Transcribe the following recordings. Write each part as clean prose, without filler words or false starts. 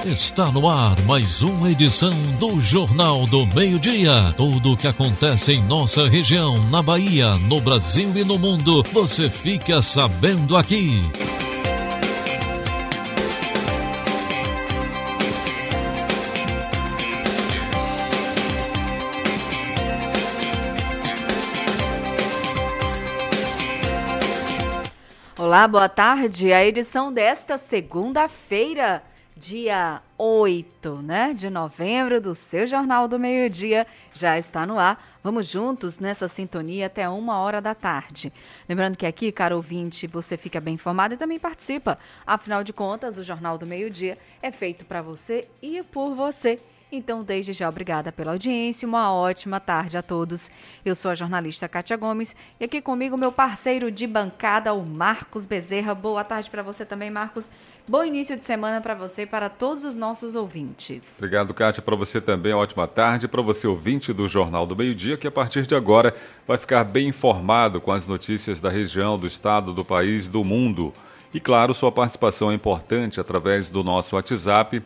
Está no ar mais uma edição do Jornal do Meio-Dia. Tudo o que acontece em nossa região, na Bahia, no Brasil e no mundo, você fica sabendo aqui. Olá, boa tarde. A edição desta segunda-feira, dia 8, de novembro, do seu Jornal do Meio-Dia já está no ar. Vamos juntos nessa sintonia até 1h da tarde. Lembrando que aqui, caro ouvinte, você fica bem informado e também participa. Afinal de contas, o Jornal do Meio-Dia é feito para você e por você. Então, desde já, obrigada pela audiência, uma ótima tarde a todos. Eu sou a jornalista Kátia Gomes e aqui comigo meu parceiro de bancada, o Marcos Bezerra. Boa tarde para você também, Marcos. Bom início de semana para você e para todos os nossos ouvintes. Obrigado, Kátia. Para você também, ótima tarde. Para você, ouvinte do Jornal do Meio-Dia, que a partir de agora vai ficar bem informado com as notícias da região, do estado, do país, do mundo. E, claro, sua participação é importante através do nosso WhatsApp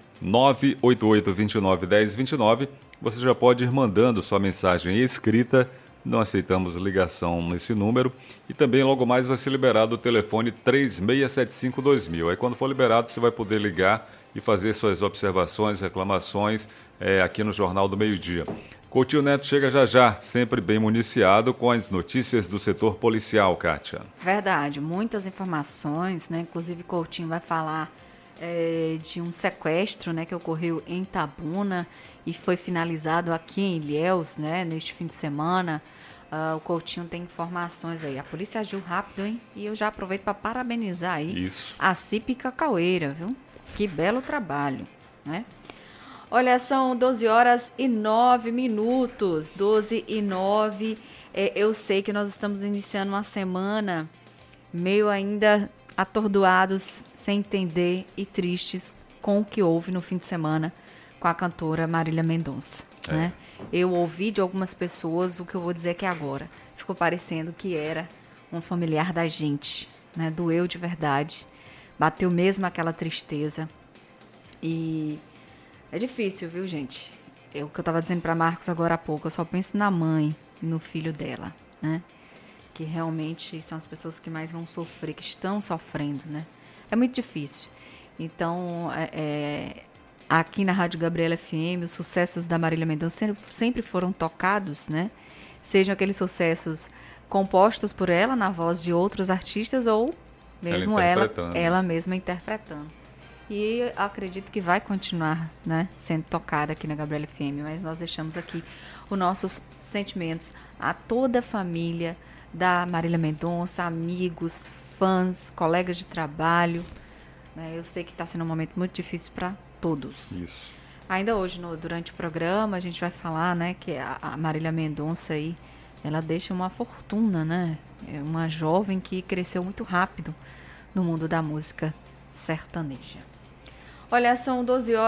988-29-1029. Você já pode ir mandando sua mensagem escrita, não aceitamos ligação nesse número. E também logo mais vai ser liberado o telefone 3675-2000. Aí quando for liberado você vai poder ligar e fazer suas observações, reclamações aqui no Jornal do Meio-Dia. Coutinho Neto chega já já, sempre bem municiado com as notícias do setor policial, Kátia. Verdade, muitas informações, Inclusive Coutinho vai falar de um sequestro, que ocorreu em Itabuna e foi finalizado aqui em Ilhéus, neste fim de semana. O Coutinho tem informações aí. A polícia agiu rápido, hein? E eu já aproveito para parabenizar aí a CIP Cacaueira, viu? Que belo trabalho, Olha, são 12h09, 12h09. Eu sei que nós estamos iniciando uma semana meio ainda atordoados, sem entender e tristes com o que houve no fim de semana com a cantora Marília Mendonça, Eu ouvi de algumas pessoas o que eu vou dizer aqui agora. Ficou parecendo que era um familiar da gente, Doeu de verdade. Bateu mesmo aquela tristeza. E é difícil, viu, gente? O que eu estava dizendo para Marcos agora há pouco, eu só penso na mãe e no filho dela, Que realmente são as pessoas que mais vão sofrer, que estão sofrendo, É muito difícil. Então, aqui na Rádio Gabriela FM, os sucessos da Marília Mendonça sempre foram tocados, Sejam aqueles sucessos compostos por ela, na voz de outros artistas, ou mesmo ela mesma interpretando. E acredito que vai continuar, sendo tocada aqui na Gabriela FM, mas nós deixamos aqui os nossos sentimentos a toda a família da Marília Mendonça, amigos, fãs, colegas de trabalho. Eu sei que está sendo um momento muito difícil para todos. Isso. Ainda hoje, durante o programa, a gente vai falar, que a Marília Mendonça aí, ela deixa uma fortuna, É uma jovem que cresceu muito rápido no mundo da música sertaneja. Olha, são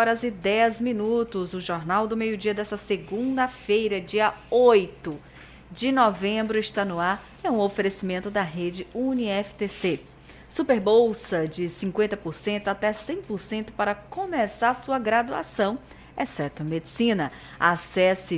12h10, o Jornal do Meio-Dia dessa segunda-feira, dia 8 de novembro, está no ar. É um oferecimento da rede UniFTC. Super bolsa de 50% até 100% para começar sua graduação, exceto medicina. Acesse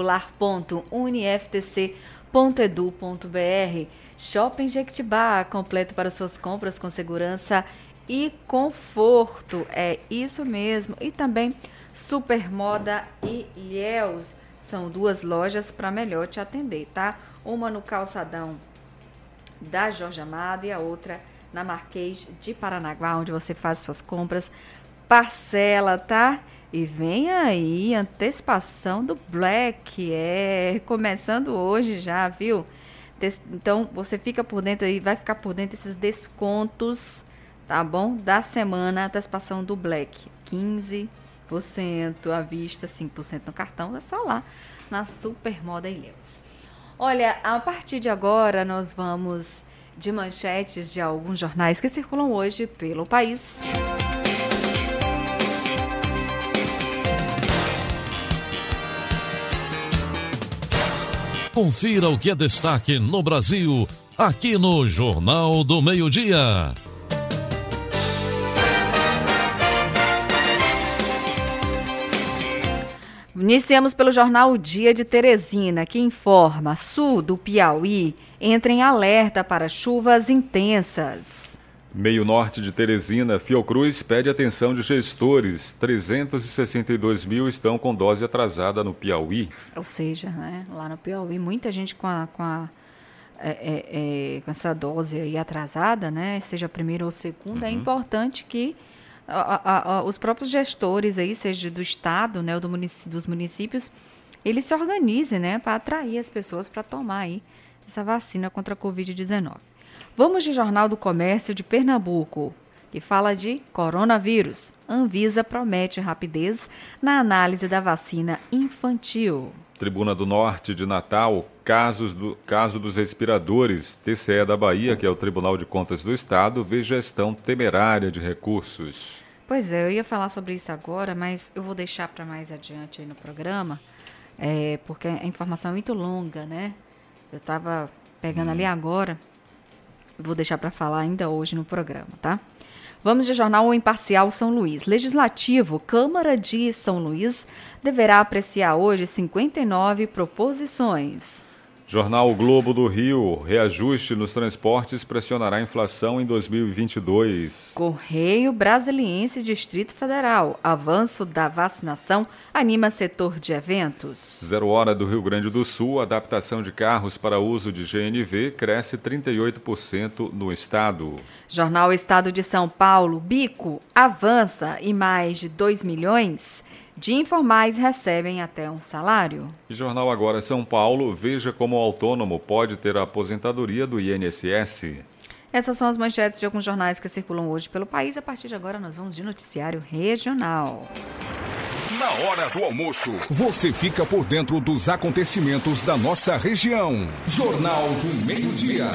vestibular.uniftc.edu.br. Shopping Jequitibá, completo para suas compras com segurança e conforto, é isso mesmo. E também Supermoda e Ilhéus, são duas lojas para melhor te atender, tá? Uma no calçadão da Jorge Amado e a outra na Marquês de Paranaguá, onde você faz suas compras, parcela, tá? E vem aí, antecipação do Black, começando hoje já, viu? Então, você fica por dentro aí, vai ficar por dentro desses descontos, tá bom? Da semana, antecipação do Black, 15% à vista, 5% no cartão, é só lá na Supermoda Ilhéus. Olha, a partir de agora nós vamos de manchetes de alguns jornais que circulam hoje pelo país. Confira o que é destaque no Brasil, aqui no Jornal do Meio-Dia. Iniciamos pelo jornal O Dia de Teresina, que informa: sul do Piauí entra em alerta para chuvas intensas. Meio Norte de Teresina, Fiocruz pede atenção de gestores. 362 mil estão com dose atrasada no Piauí. Ou seja, né, lá no Piauí, muita gente com essa dose aí atrasada, né, seja a primeira ou segunda. É importante que os próprios gestores aí, seja do estado, né, ou dos municípios, eles se organizem, né, para atrair as pessoas para tomar aí essa vacina contra a Covid-19. Vamos de Jornal do Comércio de Pernambuco, que fala de coronavírus. Anvisa promete rapidez na análise da vacina infantil. Tribuna do Norte de Natal, caso dos respiradores. TCE da Bahia, que é o Tribunal de Contas do Estado, vê gestão temerária de recursos. Pois é, eu ia falar sobre isso agora, mas eu vou deixar para mais adiante aí no programa, porque a informação é muito longa, né? Eu estava pegando ali agora, vou deixar para falar ainda hoje no programa, tá? Vamos de Jornal O Imparcial São Luís. Legislativo, Câmara de São Luís deverá apreciar hoje 59 proposições. Jornal O Globo do Rio, reajuste nos transportes pressionará a inflação em 2022. Correio Brasiliense Distrito Federal, avanço da vacinação anima setor de eventos. 0 Hora do Rio Grande do Sul, adaptação de carros para uso de GNV cresce 38% no estado. Jornal Estado de São Paulo, Bico, avança e mais de 2 milhões de informais recebem até um salário. E Jornal Agora São Paulo, veja como o autônomo pode ter a aposentadoria do INSS. Essas são as manchetes de alguns jornais que circulam hoje pelo país. A partir de agora nós vamos de noticiário regional. Na hora do almoço, você fica por dentro dos acontecimentos da nossa região. Jornal do Meio-Dia.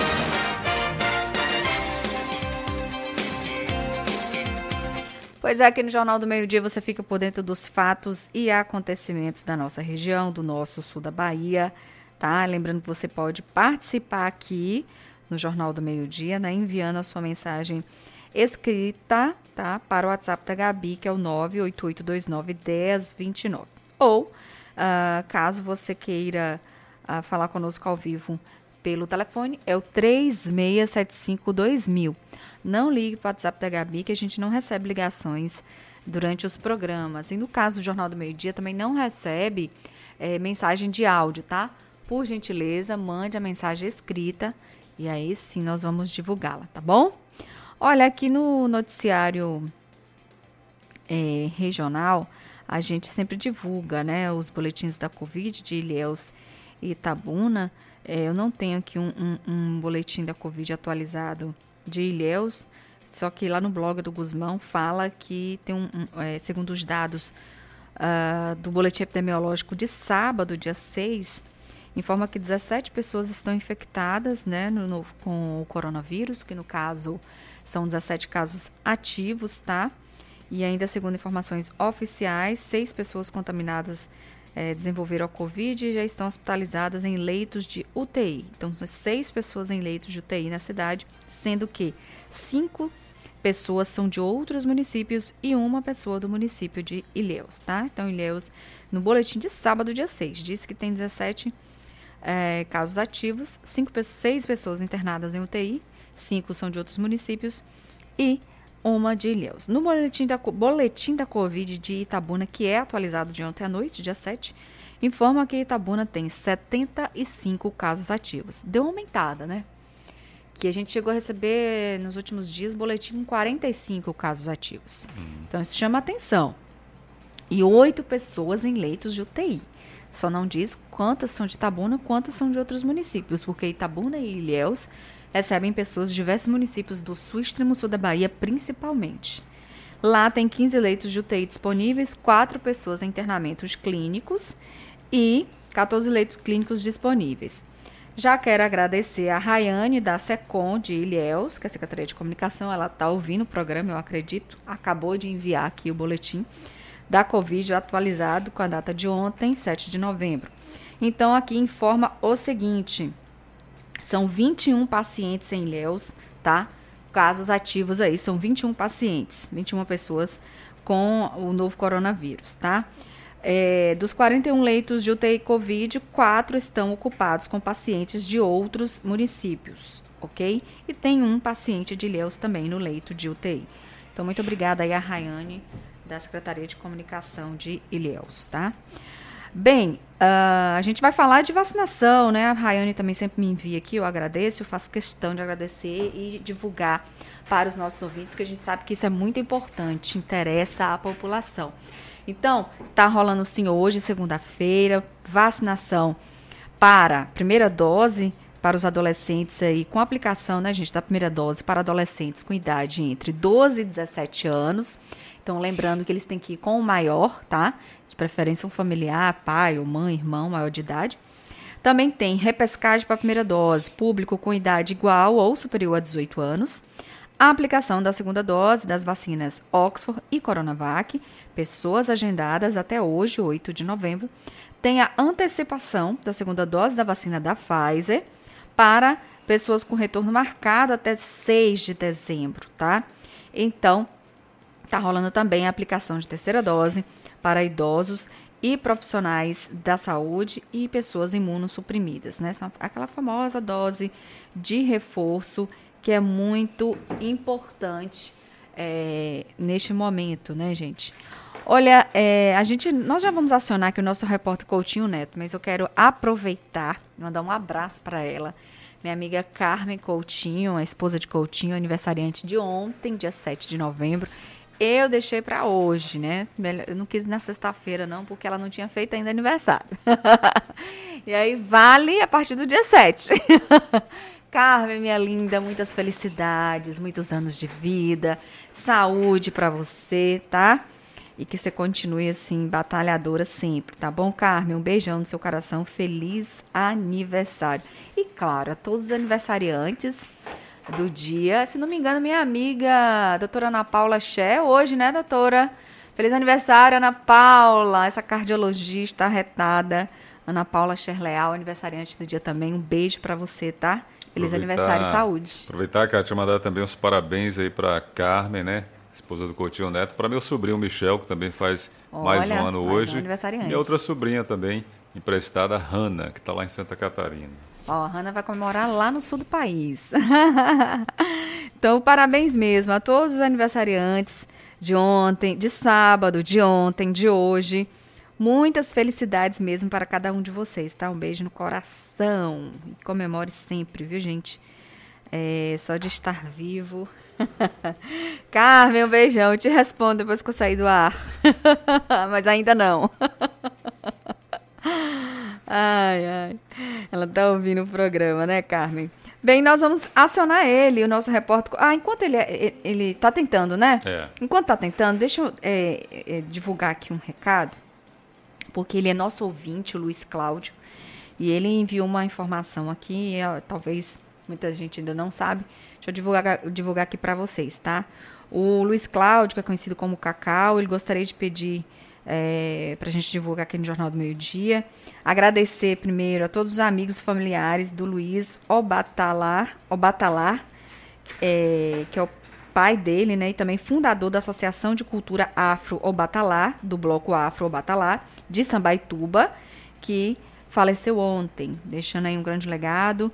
Pois é, aqui no Jornal do Meio-Dia você fica por dentro dos fatos e acontecimentos da nossa região, do nosso sul da Bahia, tá? Lembrando que você pode participar aqui no Jornal do Meio-Dia, né? Enviando a sua mensagem escrita, tá? Para o WhatsApp da Gabi, que é o 988291029. Ou, caso você queira falar conosco ao vivo pelo telefone, é o 36752000. Não ligue para o WhatsApp da Gabi, que a gente não recebe ligações durante os programas. E no caso do Jornal do Meio-Dia, também não recebe mensagem de áudio, tá? Por gentileza, mande a mensagem escrita e aí sim nós vamos divulgá-la, tá bom? Olha, aqui no noticiário regional, a gente sempre divulga, né, os boletins da Covid de Ilhéus e Itabuna. Eu não tenho aqui um boletim da Covid atualizado de Ilhéus, só que lá no blog do Guzmão fala que tem segundo os dados do boletim epidemiológico de sábado, dia 6, informa que 17 pessoas estão infectadas, né, com o coronavírus, que no caso são 17 casos ativos, tá? E ainda, segundo informações oficiais, 6 pessoas contaminadas desenvolveram a Covid e já estão hospitalizadas em leitos de UTI. Então, são 6 pessoas em leitos de UTI na cidade, sendo que 5 pessoas são de outros municípios e 1 pessoa do município de Ilhéus, tá? Então, Ilhéus, no boletim de sábado, dia 6, diz que tem 17 casos ativos, 6 pessoas internadas em UTI, 5 são de outros municípios e 1 de Ilhéus. No boletim da Covid de Itabuna, que é atualizado de ontem à noite, dia 7, informa que Itabuna tem 75 casos ativos. Deu uma aumentada, né? Que a gente chegou a receber nos últimos dias boletim com 45 casos ativos. Então isso chama atenção. E 8 pessoas em leitos de UTI. Só não diz quantas são de Itabuna, quantas são de outros municípios, porque Itabuna e Ilhéus recebem pessoas de diversos municípios do sul e extremo sul da Bahia, principalmente. Lá tem 15 leitos de UTI disponíveis, 4 pessoas em internamentos clínicos e 14 leitos clínicos disponíveis. Já quero agradecer a Rayane da SECOM de Ilhéus, que é a Secretaria de Comunicação, ela está ouvindo o programa, eu acredito, acabou de enviar aqui o boletim da Covid atualizado com a data de ontem, 7 de novembro. Então, aqui informa o seguinte: são 21 pacientes em Ilhéus, tá? Casos ativos aí, são 21 pacientes, 21 pessoas com o novo coronavírus, tá? Dos 41 leitos de UTI Covid, 4 estão ocupados com pacientes de outros municípios, ok? E tem um paciente de Ilhéus também no leito de UTI. Então, muito obrigada aí a Rayane, da Secretaria de Comunicação de Ilhéus, tá? Bem, a gente vai falar de vacinação, né? A Rayane também sempre me envia aqui, eu agradeço, eu faço questão de agradecer e divulgar para os nossos ouvintes, que a gente sabe que isso é muito importante, interessa à população. Então, está rolando sim hoje, segunda-feira, vacinação para primeira dose para os adolescentes aí, com aplicação, né, gente, da primeira dose para adolescentes com idade entre 12 e 17 anos. Então, lembrando que eles têm que ir com o maior, tá? De preferência um familiar, pai ou mãe, irmão, maior de idade. Também tem repescagem para a primeira dose, público com idade igual ou superior a 18 anos. A aplicação da segunda dose das vacinas Oxford e Coronavac, pessoas agendadas até hoje, 8 de novembro. Tem a antecipação da segunda dose da vacina da Pfizer para pessoas com retorno marcado até 6 de dezembro, tá? Então, tá rolando também a aplicação de terceira dose para idosos e profissionais da saúde e pessoas imunossuprimidas, né? São aquela famosa dose de reforço que é muito importante neste momento, né, gente? Olha, nós já vamos acionar aqui o nosso repórter Coutinho Neto, mas eu quero aproveitar, mandar um abraço para ela, minha amiga Carmen Coutinho, a esposa de Coutinho, aniversariante de ontem, dia 7 de novembro. Eu deixei para hoje, né? Eu não quis ir na sexta-feira, não, porque ela não tinha feito ainda aniversário. E aí vale a partir do dia 7. Carmen, minha linda, muitas felicidades, muitos anos de vida, saúde para você, tá? E que você continue assim, batalhadora sempre, tá bom, Carmen? Um beijão no seu coração, feliz aniversário. E claro, a todos os aniversariantes do dia, se não me engano, minha amiga, doutora Ana Paula Ché, hoje, né, doutora? Feliz aniversário, Ana Paula, essa cardiologista arretada, Ana Paula Cher Leal, aniversariante do dia também. Um beijo para você, tá? Feliz aniversário e saúde. Aproveitar, Kátia, mandar também os parabéns aí para Carmen, né? Esposa do Coutinho Neto, para meu sobrinho Michel, que também faz mais um ano hoje. E a outra sobrinha também, emprestada, Hanna, que está lá em Santa Catarina. A Hanna vai comemorar lá no sul do país. Então, parabéns mesmo a todos os aniversariantes de ontem, de sábado, de ontem, de hoje. Muitas felicidades mesmo para cada um de vocês, tá? Um beijo no coração. E comemore sempre, viu, gente? Só de estar vivo. Carmen, um beijão. Eu te respondo depois que eu sair do ar. Mas ainda não. Ai. Ela tá ouvindo o programa, né, Carmen? Bem, nós vamos acionar ele, o nosso repórter. Enquanto ele tá tentando, né? Enquanto tá tentando, deixa eu divulgar aqui um recado. Porque ele é nosso ouvinte, o Luiz Cláudio. E ele enviou uma informação aqui, talvez muita gente ainda não sabe. Deixa eu divulgar aqui para vocês, tá? O Luiz Cláudio, que é conhecido como Cacau, ele gostaria de pedir para a gente divulgar aqui no Jornal do Meio-Dia. Agradecer primeiro a todos os amigos e familiares do Luiz Obatalar, que é o pai dele, né? E também fundador da Associação de Cultura Afro-Obatalar, do Bloco Afro-Obatalar, de Sambaituba, que faleceu ontem, deixando aí um grande legado.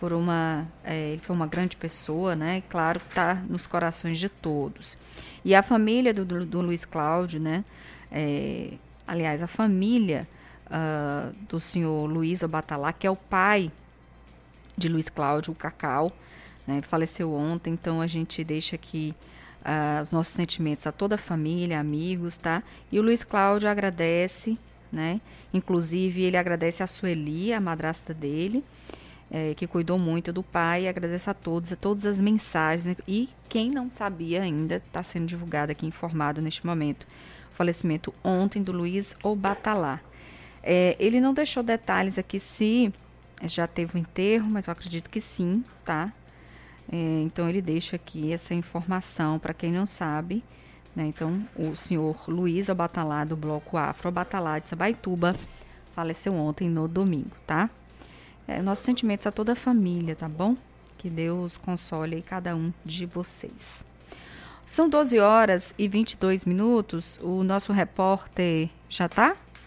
Ele foi uma grande pessoa, né? E claro, está nos corações de todos. E a família do Luiz Cláudio, né? Aliás, a família do senhor Luiz Obatalar, que é o pai de Luiz Cláudio, o Cacau, né? Faleceu ontem, então a gente deixa aqui os nossos sentimentos a toda a família, amigos, tá? E o Luiz Cláudio agradece, né? Inclusive, ele agradece a Sueli, a madrasta dele, que cuidou muito do pai, e agradece a todas as mensagens, né? E quem não sabia ainda, está sendo divulgado aqui, informado neste momento, o falecimento ontem do Luiz Obatalar. Ele não deixou detalhes aqui se já teve um enterro, mas eu acredito que sim, tá? Então ele deixa aqui essa informação para quem não sabe, né? Então o senhor Luiz Obatalar, do Bloco Afro-Obatalar de Sambaituba, faleceu ontem no domingo, tá? Nossos sentimentos a toda a família, tá bom? Que Deus console aí cada um de vocês. São 12 horas e 22 minutos. O nosso repórter já tá?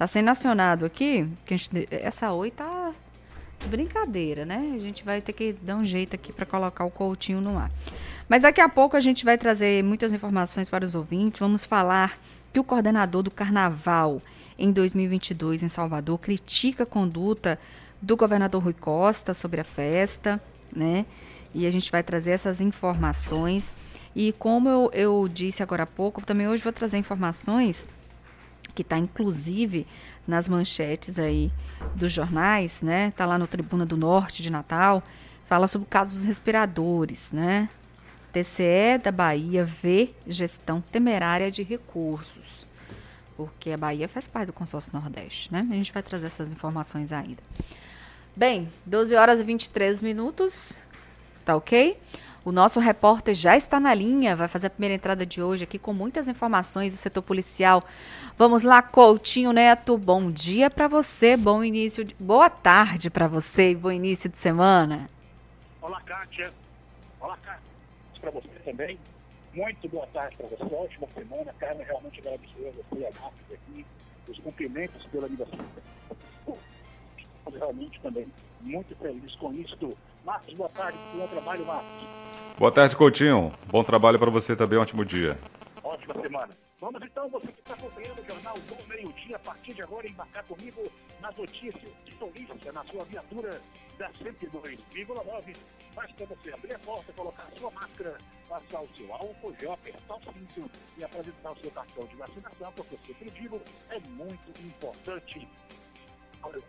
Tá sendo acionado aqui, que essa Oi tá brincadeira, né? A gente vai ter que dar um jeito aqui para colocar o Coutinho no ar. Mas daqui a pouco a gente vai trazer muitas informações para os ouvintes. Vamos falar que o coordenador do Carnaval em 2022 em Salvador critica a conduta do governador Rui Costa sobre a festa, né? E a gente vai trazer essas informações. E como eu disse agora há pouco, também hoje vou trazer informações que está inclusive nas manchetes aí dos jornais, né? Está lá no Tribuna do Norte de Natal, fala sobre o caso dos respiradores, né? TCE da Bahia vê gestão temerária de recursos, porque a Bahia faz parte do consórcio Nordeste, né? A gente vai trazer essas informações ainda. Bem, 12 horas e 23 minutos, tá ok? O nosso repórter já está na linha, vai fazer a primeira entrada de hoje aqui com muitas informações do setor policial. Vamos lá, Coutinho Neto, bom dia para você, boa tarde para você e bom início de semana. Olá, Kátia. Olá, Kátia. Para você também. Muito boa tarde para você. Ótima semana. Carmen, realmente agradecer a você e a Marcos aqui. Os cumprimentos pelo aniversário. Realmente também muito feliz com isso. Marcos, boa tarde. Bom trabalho, Marcos. Boa tarde, Coutinho. Bom trabalho para você também. Ótimo dia. Ótima semana. Vamos então, você que está acompanhando o Jornal do Meio-Dia, a partir de agora embarcar comigo nas notícias de polícia, na sua viatura da 102,9. Basta você abrir a porta, colocar a sua máscara, passar o seu álcool gel, apertar o cinto e apresentar o seu cartão de vacinação, porque eu sempre digo, é muito importante. Olha,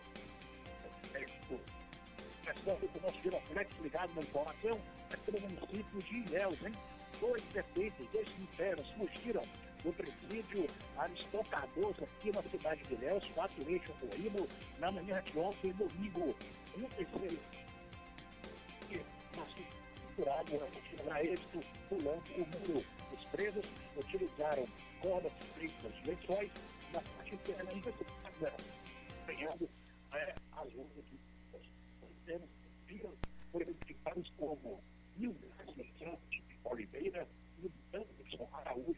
o nosso Giroflex ligado na informação é pelo município de Ilhéus, hein? 2 detentos, 2 sinceros, fugiram do presídio Ariston Cardoso aqui na cidade de Ilhéus, 4 eixos ocorrido na manhã de ontem, domingo. Um terceiro capturado a êxito pulando o muro. Os presos utilizaram cordas feitas, lençóis na parte interna da cidade, ganhando as ruas aqui. Foram identificados como Nilson de Oliveira e o Anderson Araújo,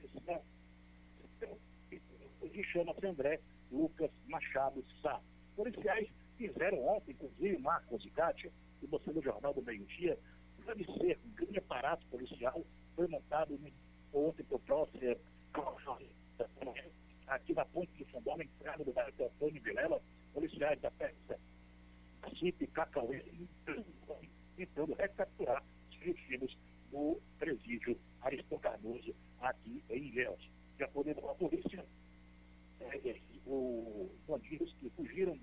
que chama-se André Lucas Machado Sá. Policiais fizeram ontem, inclusive, Marcos e Kátia, e você no Jornal do Meio-Dia, deve ser um grande aparato policial, foi montado ontem por próximo aqui na ponte de Fundão, na entrada do bairro de Antônio Vilela, policiais da festa CIP Cacauê, tentando recapturar os fugitivos do presídio Ariston Cardoso aqui em Ilhéus. De acordo com a polícia, os bandidos que fugiram,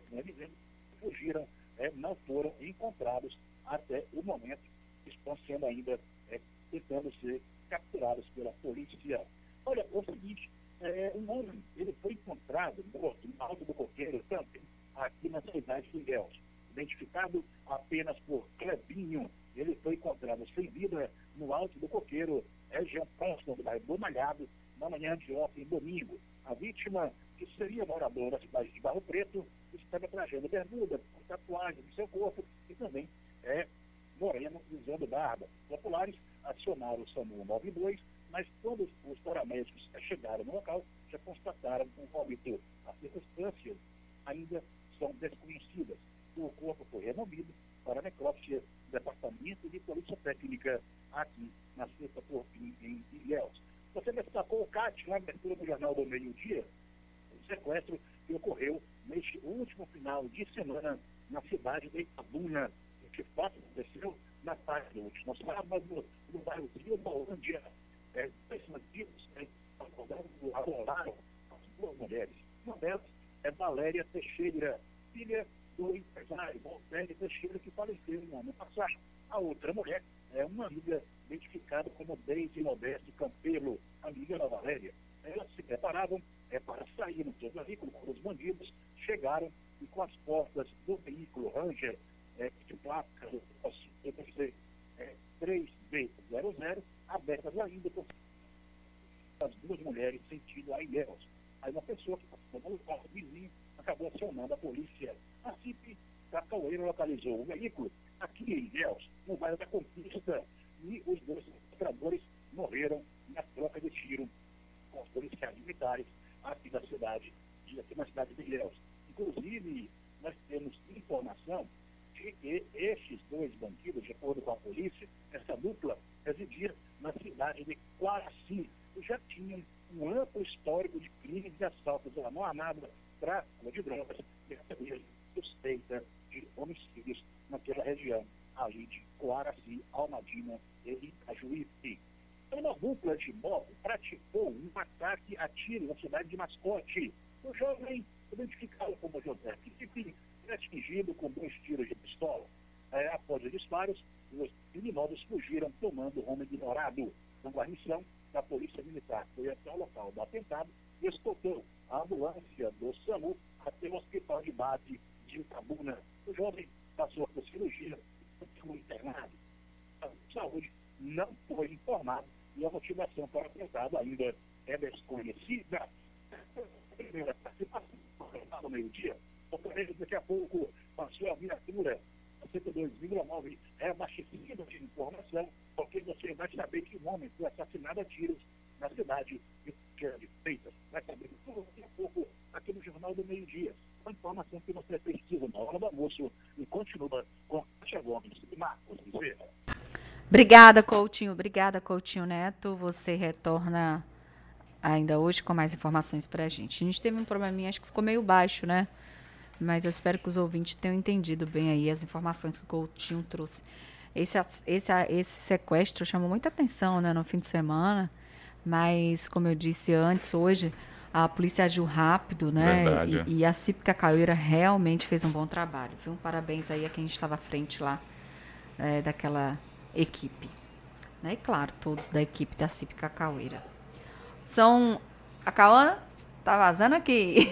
não foram encontrados até o momento, estão sendo ainda tentando ser capturados pela polícia. Olha, é o seguinte, um homem, ele foi encontrado morto no Alto do Coqueiro, também aqui na cidade de Ilhéus, identificado apenas por Clebinho. Ele foi encontrado sem vida no Alto do Coqueiro, região próxima do bairro do Malhado, na manhã de ontem, domingo. A vítima, que seria moradora da cidade de Barro Preto, estava trajando bermuda, com tatuagem no seu corpo e também moreno, usando barba. Populares acionaram o SAMU 92, mas quando os paramédicos chegaram no local, já constataram um óbito. As circunstâncias ainda são desconhecidas. O corpo foi removido para a necrópsia do Departamento de Polícia Técnica aqui na sexta em Ilhéus. Você destacou o CAT na abertura do Jornal do Meio-Dia, o sequestro que ocorreu neste último final de semana na cidade de Itabuna. O que fato aconteceu na tarde do último sábado, no bairro de Bolândia. 2 bandidos abordaram as 2 mulheres. Uma delas é Valéria Teixeira, filha do empresário Walter Teixeira, que faleceu no ano passado. A outra mulher é uma amiga identificada como Deise Modeste Campelo, amiga da Valéria. Elas se preparavam para sair no seu veículo quando os bandidos chegaram e com as portas do veículo Ranger de placa do 3B00 abertas ainda por as 2 mulheres sentido a Ilhéus. Aí uma pessoa que passou no carro vizinho acabou acionando a polícia. A CIP Cacauê localizou o veículo aqui em Ilhéus, no bairro da Conquista, e os 2 sequestradores morreram na troca de tiro com os policiais militares aqui na cidade de Ilhéus. residia na cidade de Quaraci e já tinha um amplo histórico de crimes e assaltos à mão armada, tráfico de drogas e até suspeita de homicídios naquela região, ali de Quaraci, Almadina e Itajuípe. Uma dupla de moto praticou um ataque a tiro na cidade de Mascote. O jovem, identificado como José Felipe, foi atingido com 2 tiros de pistola. Após os disparos, os criminosos fugiram tomando rumo ignorado. A guarnição da Polícia Militar foi até o local do atentado e escoltou a ambulância do SAMU até o hospital de base de Itabuna. O jovem passou por cirurgia e foi internado. A saúde não foi informada e a motivação para o atentado ainda é desconhecida. A primeira participação no meio-dia, ocorrendo daqui a pouco com a sua viatura. A 102,9 é abastecida de informação, porque você vai saber que um homem foi assassinado a tiros na cidade de Freitas. Vai saber tudo daqui a pouco aqui no Jornal do Meio-Dia. A informação que você precisa na hora do almoço e continua com Kátia Gomes e Marcos Bezerra. Obrigada, Coutinho Neto. Você retorna ainda hoje com mais informações pra gente. A gente teve um probleminha, acho que ficou meio baixo, né? Mas eu espero que os ouvintes tenham entendido bem aí as informações que o Coutinho trouxe. Esse sequestro chamou muita atenção, né, no fim de semana, mas, como eu disse antes, hoje a polícia agiu rápido, né? E a CIP Cacaueira realmente fez um bom trabalho, viu? Parabéns aí a quem estava à frente lá daquela equipe. Né? E, claro, todos da equipe da CIP Cacaueira. A Cauana tá vazando aqui.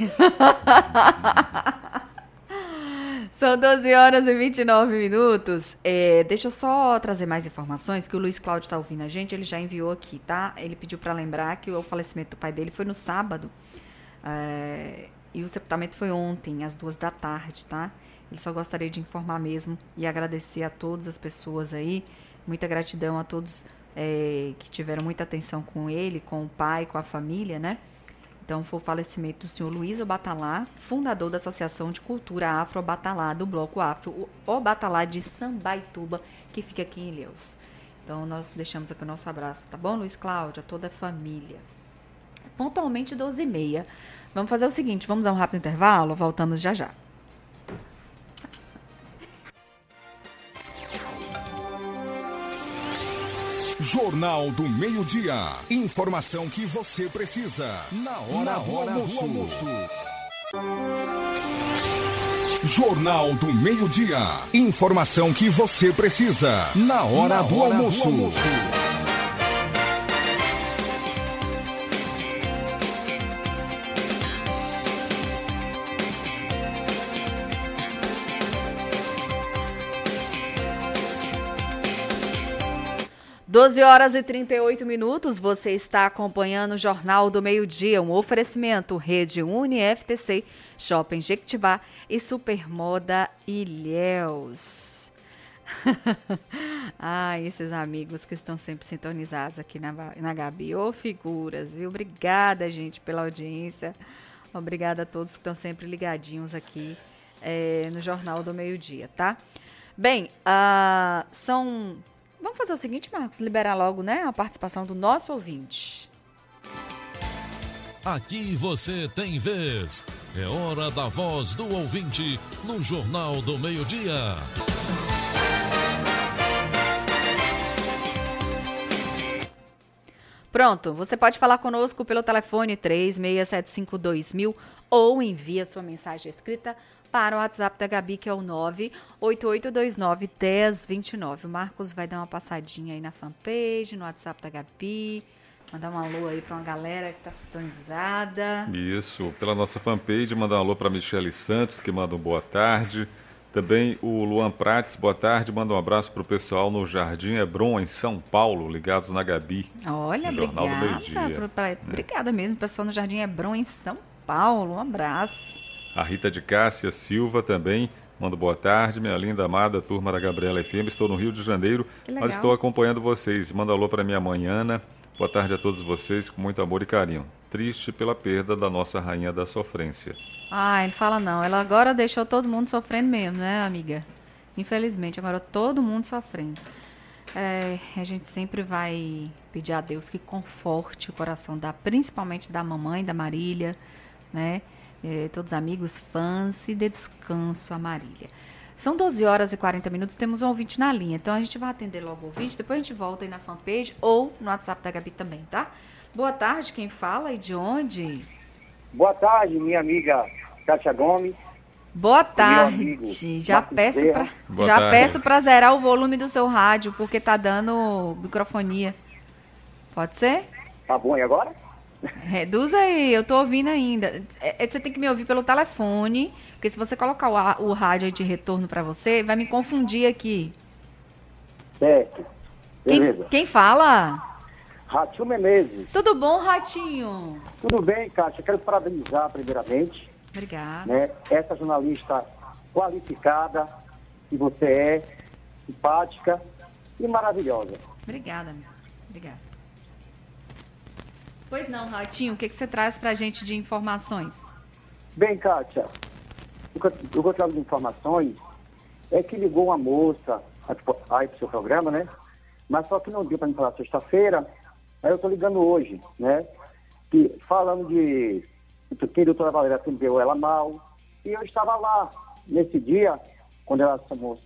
São 12 horas e 29 minutos. Deixa eu só trazer mais informações, que o Luiz Cláudio tá ouvindo a gente, ele já enviou aqui, tá? Ele pediu para lembrar que o falecimento do pai dele foi no sábado, e o sepultamento foi ontem, às 14h, tá? Ele só gostaria de informar mesmo e agradecer a todas as pessoas aí, muita gratidão a todos que tiveram muita atenção com ele, com o pai, com a família, né? Então, foi o falecimento do senhor Luiz Obatalá, fundador da Associação de Cultura Afro-Obatalá, do Bloco Afro Obatalá de Sambaituba, que fica aqui em Ilhéus. Então, nós deixamos aqui o nosso abraço, tá bom, Luiz Cláudio? A toda a família. Pontualmente 12h30. Vamos fazer o seguinte, vamos a um rápido intervalo, voltamos já já. Jornal do Meio-Dia. Informação que você precisa na hora do almoço. Jornal do Meio-Dia. Informação que você precisa na hora do almoço. 12 horas e 38 minutos, você está acompanhando o Jornal do Meio-Dia, um oferecimento Rede UniFTC, Shopping Jequitibá e Supermoda Ilhéus. Esses amigos que estão sempre sintonizados aqui na Gabi. Ô, figuras, viu? Obrigada, gente, pela audiência. Obrigada a todos que estão sempre ligadinhos aqui no Jornal do Meio-Dia, tá? Bem, Vamos fazer o seguinte, Marcos, liberar logo, né, a participação do nosso ouvinte. Aqui você tem vez. É hora da voz do ouvinte no Jornal do Meio-Dia. Pronto, você pode falar conosco pelo telefone 36752000 ou envia sua mensagem escrita para o WhatsApp da Gabi, que é o 988291029. O Marcos vai dar uma passadinha aí na fanpage, no WhatsApp da Gabi, mandar um alô aí para uma galera que está sintonizada. Isso, pela nossa fanpage, mandar um alô para Michele Santos, que manda um boa tarde. Também o Luan Prates, boa tarde, manda um abraço para o pessoal no Jardim Hebron, em São Paulo, ligados na Gabi. Olha, obrigada mesmo, pessoal no Jardim Hebron, em São Paulo, um abraço. A Rita de Cássia Silva também manda boa tarde, minha linda, amada turma da Gabriela FM. Estou no Rio de Janeiro, mas estou acompanhando vocês. Manda alô para minha mãe Ana. Boa tarde a todos vocês, com muito amor e carinho. Triste pela perda da nossa rainha da sofrência. Ele fala não. Ela agora deixou todo mundo sofrendo mesmo, né, amiga? Infelizmente, agora todo mundo sofrendo. A gente sempre vai pedir a Deus que conforte o coração principalmente da mamãe, da Marília, né? Todos os amigos, fãs, e dê descanso a Marília. São 12 horas e 40 minutos, temos um ouvinte na linha. Então a gente vai atender logo o ouvinte, depois a gente volta aí na fanpage ou no WhatsApp da Gabi também, tá? Boa tarde, quem fala e de onde? Boa tarde, minha amiga Kátia Gomes. Boa tarde. Já peço para zerar o volume do seu rádio, porque tá dando microfonia. Pode ser? Tá bom, e agora? Reduz aí, eu tô ouvindo ainda. Você tem que me ouvir pelo telefone, porque se você colocar o rádio aí de retorno para você, vai me confundir aqui. Certo. Beleza. Quem fala? Ratinho Menezes. Tudo bom, Ratinho? Tudo bem, Kátia. Quero parabenizar primeiramente. Obrigada. Né, essa jornalista qualificada que você é, simpática e maravilhosa. Obrigada, amiga. Obrigada. Pois não, Ratinho, o que você traz pra gente de informações? Bem, Kátia, o que eu trago de informações é que ligou uma moça aí pro seu programa, né? Mas só que não deu para me falar sexta-feira, aí eu tô ligando hoje, né? Que, falando que a doutora Valéria atendeu ela mal, e eu estava lá nesse dia, quando ela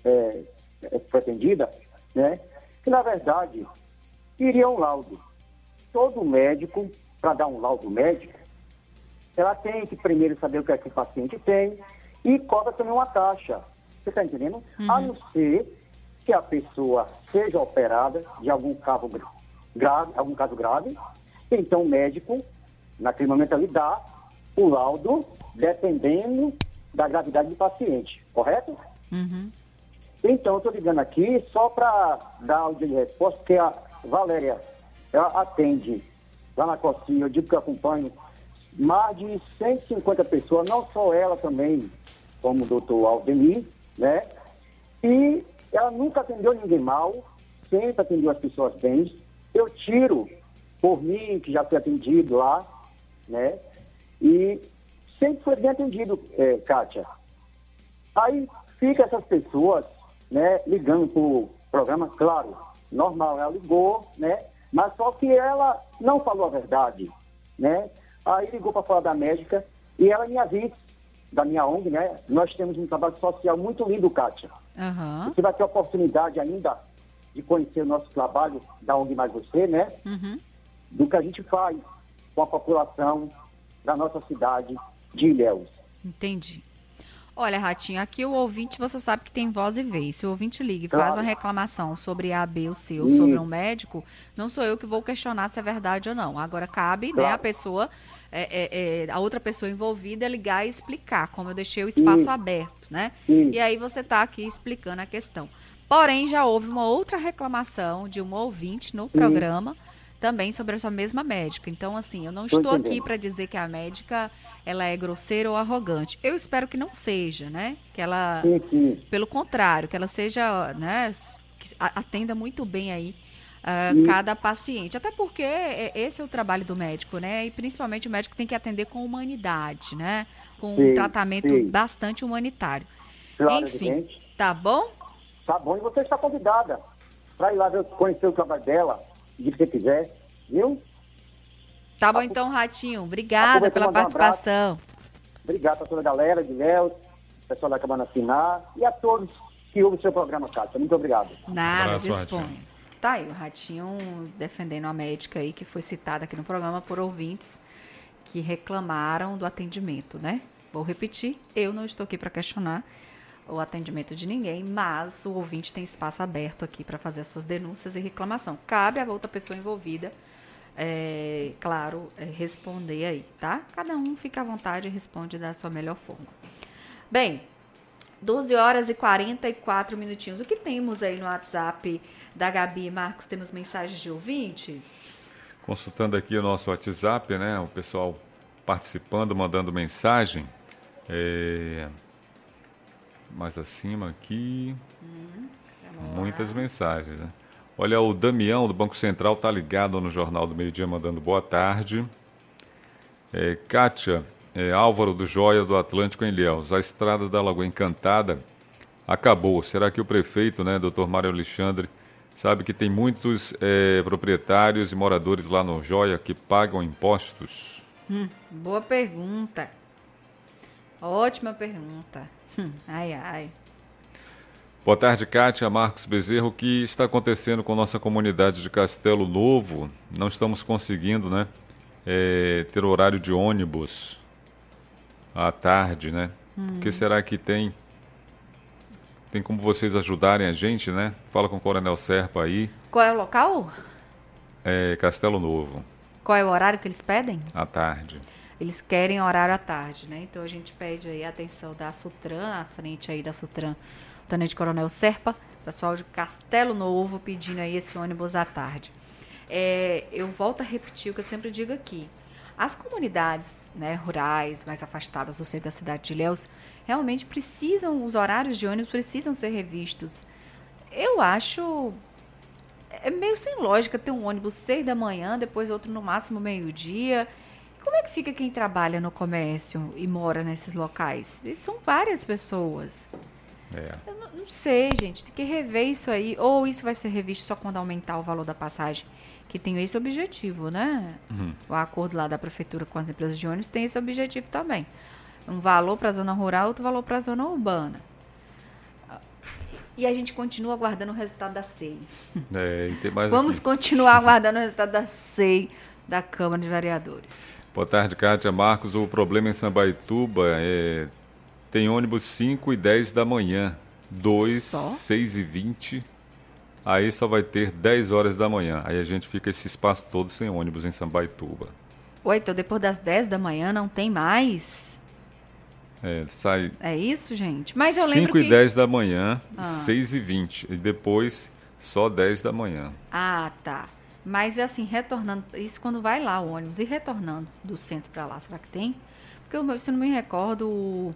foi atendida, né? Que na verdade iria um laudo. Todo médico, para dar um laudo médico, ela tem que primeiro saber o que é que o paciente tem e cobra também uma taxa. Você está entendendo? Uhum. A não ser que a pessoa seja operada de algum caso grave, então o médico, naquele momento, ele dá o laudo dependendo da gravidade do paciente, correto? Uhum. Então, eu estou ligando aqui só para dar o dia de resposta, porque a Valéria, ela atende lá na Cocinha, eu digo que eu acompanho mais de 150 pessoas, não só ela também, como o doutor Aldemir, né? E ela nunca atendeu ninguém mal, sempre atendeu as pessoas bem. Eu tiro por mim, que já fui atendido lá, né? E sempre foi bem atendido, Kátia. Aí fica essas pessoas, né, ligando pro programa, claro, normal, ela ligou, né? Mas só que ela não falou a verdade, né? Aí ligou para falar da médica e ela me avisa, da minha ONG, né? Nós temos um trabalho social muito lindo, Kátia. Uhum. Você vai ter a oportunidade ainda de conhecer o nosso trabalho da ONG Mais Você, né? Uhum. Do que a gente faz com a população da nossa cidade de Ilhéus. Entendi. Olha, Ratinho, aqui o ouvinte, você sabe que tem voz e vez. Se o ouvinte liga e Claro. faz uma reclamação sobre A, B ou C, ou sobre um médico, não sou eu que vou questionar se é verdade ou não. Agora cabe, né, a pessoa, a outra pessoa envolvida ligar e explicar, como eu deixei o espaço aberto, né? E aí você está aqui explicando a questão. Porém, já houve uma outra reclamação de um ouvinte no programa, também sobre essa mesma médica. Então, assim, eu não estou aqui para dizer que a médica ela é grosseira ou arrogante. Eu espero que não seja, né? Que ela, pelo contrário, que ela seja, né, que atenda muito bem aí cada paciente. Até porque esse é o trabalho do médico, né? E principalmente o médico tem que atender com humanidade, né? Com um tratamento bastante humanitário. Claro, enfim, evidente. Tá bom? Tá bom, e você está convidada para ir lá conhecer o trabalho dela, de que você quiser, viu? Tá bom então, Ratinho. Obrigada pela participação. Obrigado a toda a galera de Léo, pessoal da Cabana Assinar e a todos que ouvem o seu programa, Kátia. Muito obrigado. Nada, disponha. Tá aí o Ratinho defendendo a médica aí que foi citada aqui no programa por ouvintes que reclamaram do atendimento, né? Vou repetir, eu não estou aqui para questionar o atendimento de ninguém, mas o ouvinte tem espaço aberto aqui para fazer as suas denúncias e reclamação. Cabe a outra pessoa envolvida, claro, responder aí, tá? Cada um fica à vontade e responde da sua melhor forma. Bem, 12 horas e 44 minutinhos. O que temos aí no WhatsApp da Gabi e Marcos? Temos mensagens de ouvintes? Consultando aqui o nosso WhatsApp, né? O pessoal participando, mandando mensagem. Mais acima aqui, muitas mensagens, né? Olha, o Damião do Banco Central tá ligado no Jornal do Meio Dia, mandando boa tarde. Kátia, Álvaro do Joia do Atlântico em Ilhéus, a estrada da Lagoa Encantada acabou. Será que o prefeito, né, Dr. Mário Alexandre, Sabe que tem muitos proprietários e moradores lá no Joia que pagam impostos? Boa pergunta. Ótima pergunta. Ai, ai. Boa tarde, Kátia, Marcos Bezerro. O que está acontecendo com nossa comunidade de Castelo Novo? Não estamos conseguindo, né, ter horário de ônibus à tarde, né? O que será que tem? Tem como vocês ajudarem a gente, né? Fala com o Coronel Serpa aí. Qual é o local? Castelo Novo, Qual é o horário que eles pedem? à tarde. Eles querem horário à tarde, né? Então a gente pede aí a atenção da Sutran, à frente aí da Sutran, o Tenente Coronel Serpa, pessoal de Castelo Novo pedindo aí esse ônibus à tarde. Eu volto a repetir o que eu sempre digo aqui. As comunidades, né, rurais, mais afastadas do centro da cidade de Ilhéus, realmente precisam, os horários de ônibus precisam ser revistos. Eu acho meio sem lógica ter um ônibus 6 da manhã, depois outro no máximo meio-dia. Como é que fica quem trabalha no comércio e mora nesses locais? São várias pessoas. Eu não sei, gente, tem que rever isso aí. Ou isso vai ser revisto só quando aumentar o valor da passagem, que tem esse objetivo, né? O acordo lá da prefeitura com as empresas de ônibus tem esse objetivo também. Um valor para a zona rural, outro valor para a zona urbana. E a gente continua aguardando o resultado da SEI. E tem mais Vamos aqui. continuar aguardando o resultado da SEI da Câmara de Vereadores. Boa tarde, Kátia, Marcos. O problema em Sambaituba tem ônibus 5 e 10 da manhã, 2, Só? 6 e 20. Aí só vai ter 10 horas da manhã. Aí a gente fica esse espaço todo sem ônibus em Sambaituba. Ué, então depois das 10 da manhã não tem mais? Sai É isso, gente? Mas eu lembro 5 e que... 10 da manhã, 6 e 20. E depois só 10 da manhã. Ah, tá. Mas assim, retornando, isso quando vai lá o ônibus e retornando do centro para lá, será que tem? Porque se eu não me recordo,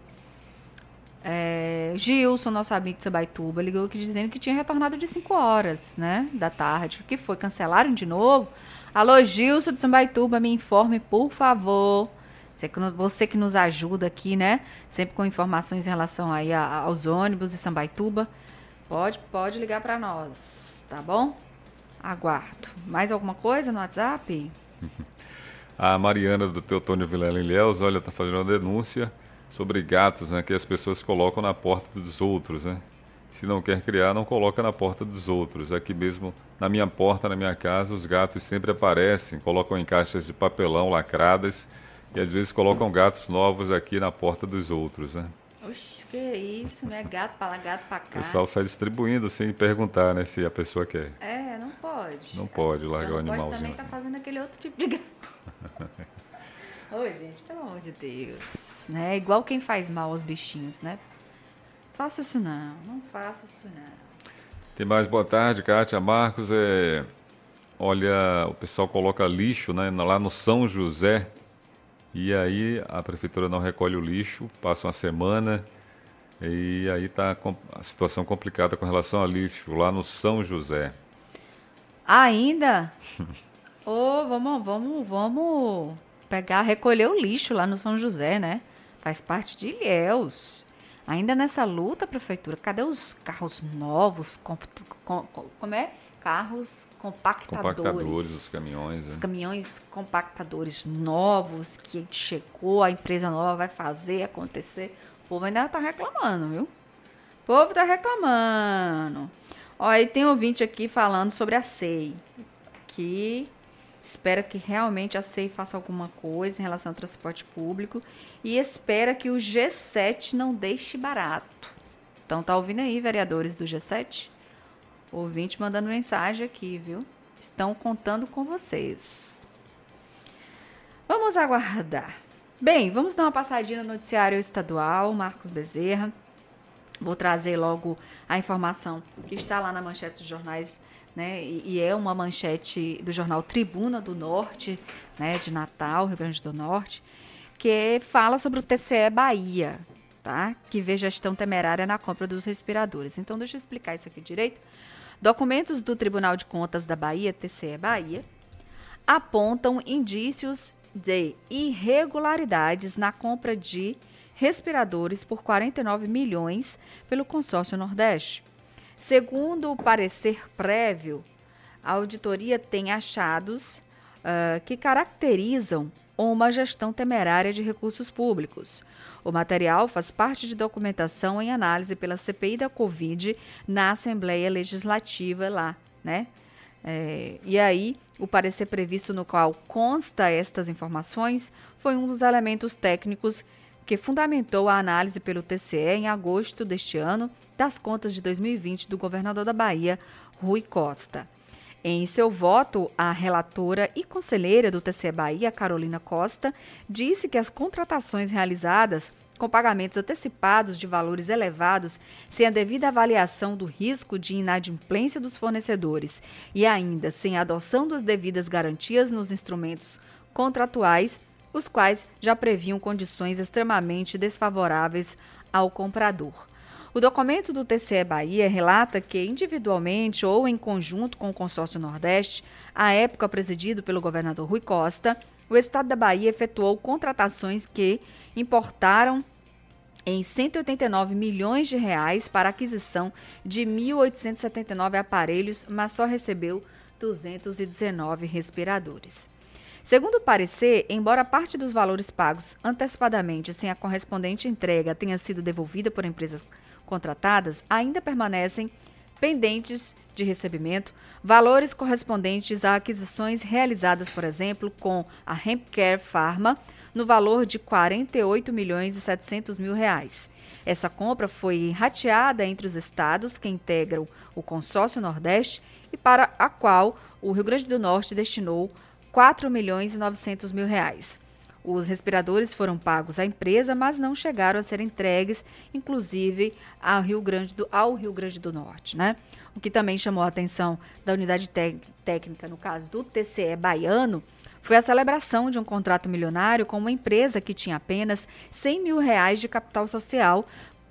Gilson, nosso amigo de Sambaituba, ligou aqui dizendo que tinha retornado de 5 horas, né, da tarde. O que foi? Cancelaram de novo? Alô, Gilson de Sambaituba, me informe, por favor. Você que nos ajuda aqui, né, sempre com informações em relação aí aos ônibus de Sambaituba, pode ligar para nós, tá bom? Aguardo. Mais alguma coisa no WhatsApp? A Mariana do Teotônio Vilela em Ilhéus, olha, está fazendo uma denúncia sobre gatos, né, que as pessoas colocam na porta dos outros, né? Se não quer criar, não coloca na porta dos outros. Aqui mesmo, na minha porta, na minha casa, os gatos sempre aparecem, colocam em caixas de papelão lacradas e às vezes colocam gatos novos aqui na porta dos outros, né? Oxe, que isso, né? Gato pra lá, gato pra cá. O pessoal sai distribuindo sem perguntar, né, se a pessoa quer. Não pode. Não pode largar o animalzinho. Pode também tá fazendo aquele outro tipo de gato. Oi, gente, pelo amor de Deus. Né? Igual quem faz mal aos bichinhos, né? Faça isso não faça isso não. Tem mais boa tarde, Kátia, Marcos. Olha, o pessoal coloca lixo, né, lá no São José. E aí a prefeitura não recolhe o lixo, passa uma semana e aí está a situação complicada com relação ao lixo lá no São José. Ainda? Vamos recolher o lixo lá no São José, né? Faz parte de Ilhéus. Ainda nessa luta, prefeitura, cadê os carros novos? Como é? Carros compactadores. Os caminhões. Os caminhões compactadores novos que chegou, a empresa nova vai fazer acontecer. O povo ainda tá reclamando, viu? O povo tá reclamando. Olha, tem ouvinte aqui falando sobre a SEI, que espera que realmente a SEI faça alguma coisa em relação ao transporte público e espera que o G7 não deixe barato. Então tá ouvindo aí, vereadores do G7? Ouvinte mandando mensagem aqui, viu? Estão contando com vocês. Vamos aguardar. Bem, vamos dar uma passadinha no noticiário estadual, Marcos Bezerra. Vou trazer logo a informação que está lá na manchete dos jornais, né? E é uma manchete do jornal Tribuna do Norte, né? De Natal, Rio Grande do Norte, que fala sobre o TCE Bahia, tá? Que vê gestão temerária na compra dos respiradores. Então, deixa eu explicar isso aqui direito. Documentos do Tribunal de Contas da Bahia, TCE Bahia, apontam indícios de irregularidades na compra de respiradores por 49 milhões pelo consórcio Nordeste. Segundo o parecer prévio, a auditoria tem achados que caracterizam uma gestão temerária de recursos públicos. O material faz parte de documentação em análise pela CPI da Covid na Assembleia Legislativa lá, né? E aí, o parecer previsto no qual consta estas informações foi um dos elementos técnicos que fundamentou a análise pelo TCE em agosto deste ano das contas de 2020 do governador da Bahia, Rui Costa. Em seu voto, a relatora e conselheira do TCE Bahia, Carolina Costa, disse que as contratações realizadas com pagamentos antecipados de valores elevados, sem a devida avaliação do risco de inadimplência dos fornecedores e ainda sem a adoção das devidas garantias nos instrumentos contratuais, os quais já previam condições extremamente desfavoráveis ao comprador. O documento do TCE Bahia relata que, individualmente ou em conjunto com o Consórcio Nordeste, à época presidido pelo governador Rui Costa, o Estado da Bahia efetuou contratações que importaram em 189 milhões de reais para a aquisição de 1.879 aparelhos, mas só recebeu 219 respiradores. Segundo o parecer, embora parte dos valores pagos antecipadamente sem a correspondente entrega tenha sido devolvida por empresas contratadas, ainda permanecem pendentes de recebimento valores correspondentes a aquisições realizadas, por exemplo, com a Hempcare Pharma, no valor de R$ 48.700.000. Essa compra foi rateada entre os estados que integram o Consórcio Nordeste e para a qual o Rio Grande do Norte destinou R$ 4.900.000. Os respiradores foram pagos à empresa, mas não chegaram a ser entregues, inclusive ao Rio Grande do Norte, né? O que também chamou a atenção da unidade técnica, no caso do TCE baiano, foi a celebração de um contrato milionário com uma empresa que tinha apenas R$100 mil de capital social,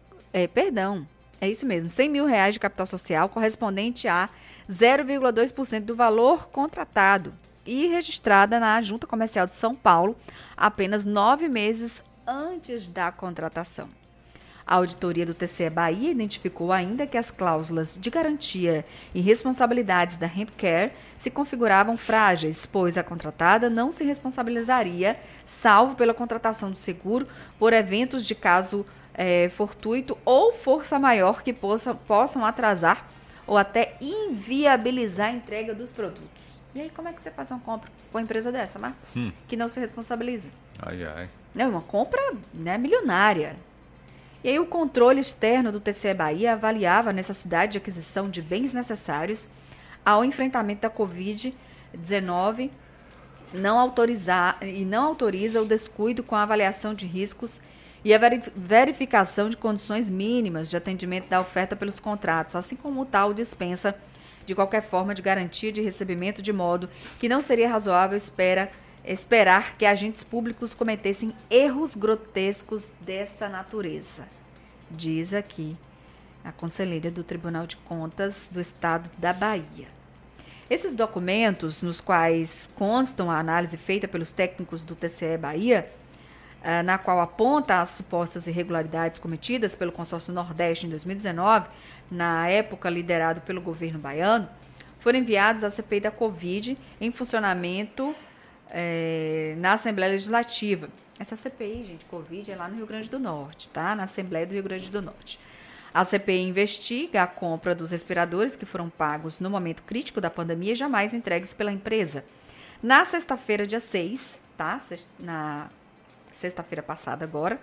R$100 mil de capital social, correspondente a 0,2% do valor contratado, e registrada na Junta Comercial de São Paulo apenas 9 meses antes da contratação. A auditoria do TCE Bahia identificou ainda que as cláusulas de garantia e responsabilidades da Hempcare se configuravam frágeis, pois a contratada não se responsabilizaria, salvo pela contratação do seguro, por eventos de caso fortuito ou força maior que possam atrasar ou até inviabilizar a entrega dos produtos. E aí, como é que você faz uma compra com uma empresa dessa, Marcos? Que não se responsabiliza? É uma compra, né, milionária. E aí, o controle externo do TCE Bahia avaliava a necessidade de aquisição de bens necessários ao enfrentamento da Covid-19 não autoriza o descuido com a avaliação de riscos e a verificação de condições mínimas de atendimento da oferta pelos contratos, assim como tal dispensa de qualquer forma de garantia de recebimento, de modo que não seria razoável esperar que agentes públicos cometessem erros grotescos dessa natureza, diz aqui a conselheira do Tribunal de Contas do Estado da Bahia. Esses documentos, nos quais constam a análise feita pelos técnicos do TCE Bahia, na qual aponta as supostas irregularidades cometidas pelo Consórcio Nordeste em 2019, na época liderado pelo governo baiano, foram enviados à CPI da Covid em funcionamento na Assembleia Legislativa. Essa CPI, gente, Covid é lá no Rio Grande do Norte, tá? Na Assembleia do Rio Grande do Norte. A CPI investiga a compra dos respiradores que foram pagos no momento crítico da pandemia e jamais entregues pela empresa. Na sexta-feira, dia 6, tá? Na sexta-feira passada agora,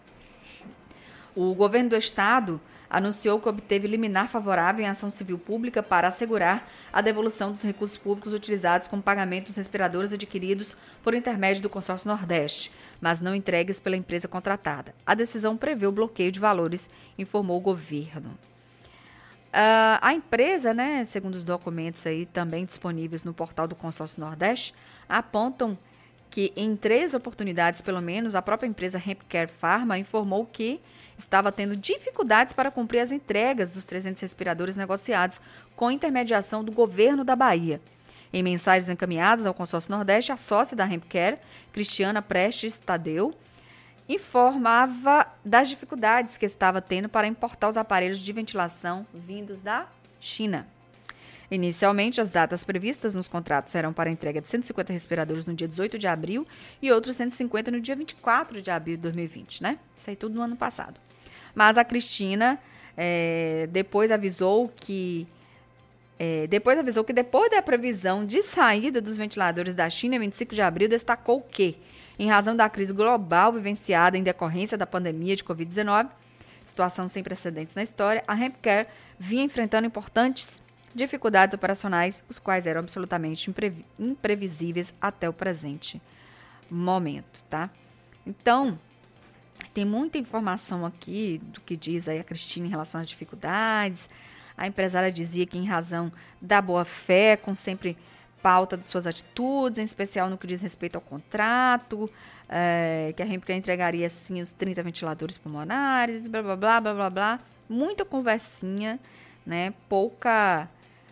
o governo do estado anunciou que obteve liminar favorável em ação civil pública para assegurar a devolução dos recursos públicos utilizados como pagamento dos respiradores adquiridos por intermédio do Consórcio Nordeste, mas não entregues pela empresa contratada. A decisão prevê o bloqueio de valores, informou o governo. A empresa, né, segundo os documentos aí também disponíveis no portal do Consórcio Nordeste, apontam que em 3 oportunidades, pelo menos, a própria empresa Hempcare Pharma informou que estava tendo dificuldades para cumprir as entregas dos 300 respiradores negociados com intermediação do governo da Bahia. Em mensagens encaminhadas ao Consórcio Nordeste, a sócia da Hempcare, Cristiana Prestes Tadeu, informava das dificuldades que estava tendo para importar os aparelhos de ventilação vindos da China. Inicialmente, as datas previstas nos contratos eram para a entrega de 150 respiradores no dia 18 de abril e outros 150 no dia 24 de abril de 2020, né? Isso aí tudo no ano passado. Mas a Cristina depois avisou que depois da previsão de saída dos ventiladores da China em 25 de abril, destacou que, em razão da crise global vivenciada em decorrência da pandemia de Covid-19, situação sem precedentes na história, a Hempcare vinha enfrentando importantes dificuldades operacionais, os quais eram absolutamente imprevisíveis até o presente momento, tá? Então, tem muita informação aqui do que diz aí a Cristina em relação às dificuldades. A empresária dizia que, em razão da boa-fé, com sempre pauta de suas atitudes, em especial no que diz respeito ao contrato, que a Hempcare entregaria, sim, os 30 ventiladores pulmonares, blá, blá, blá, blá, blá, blá. Muita conversinha, né? Pouca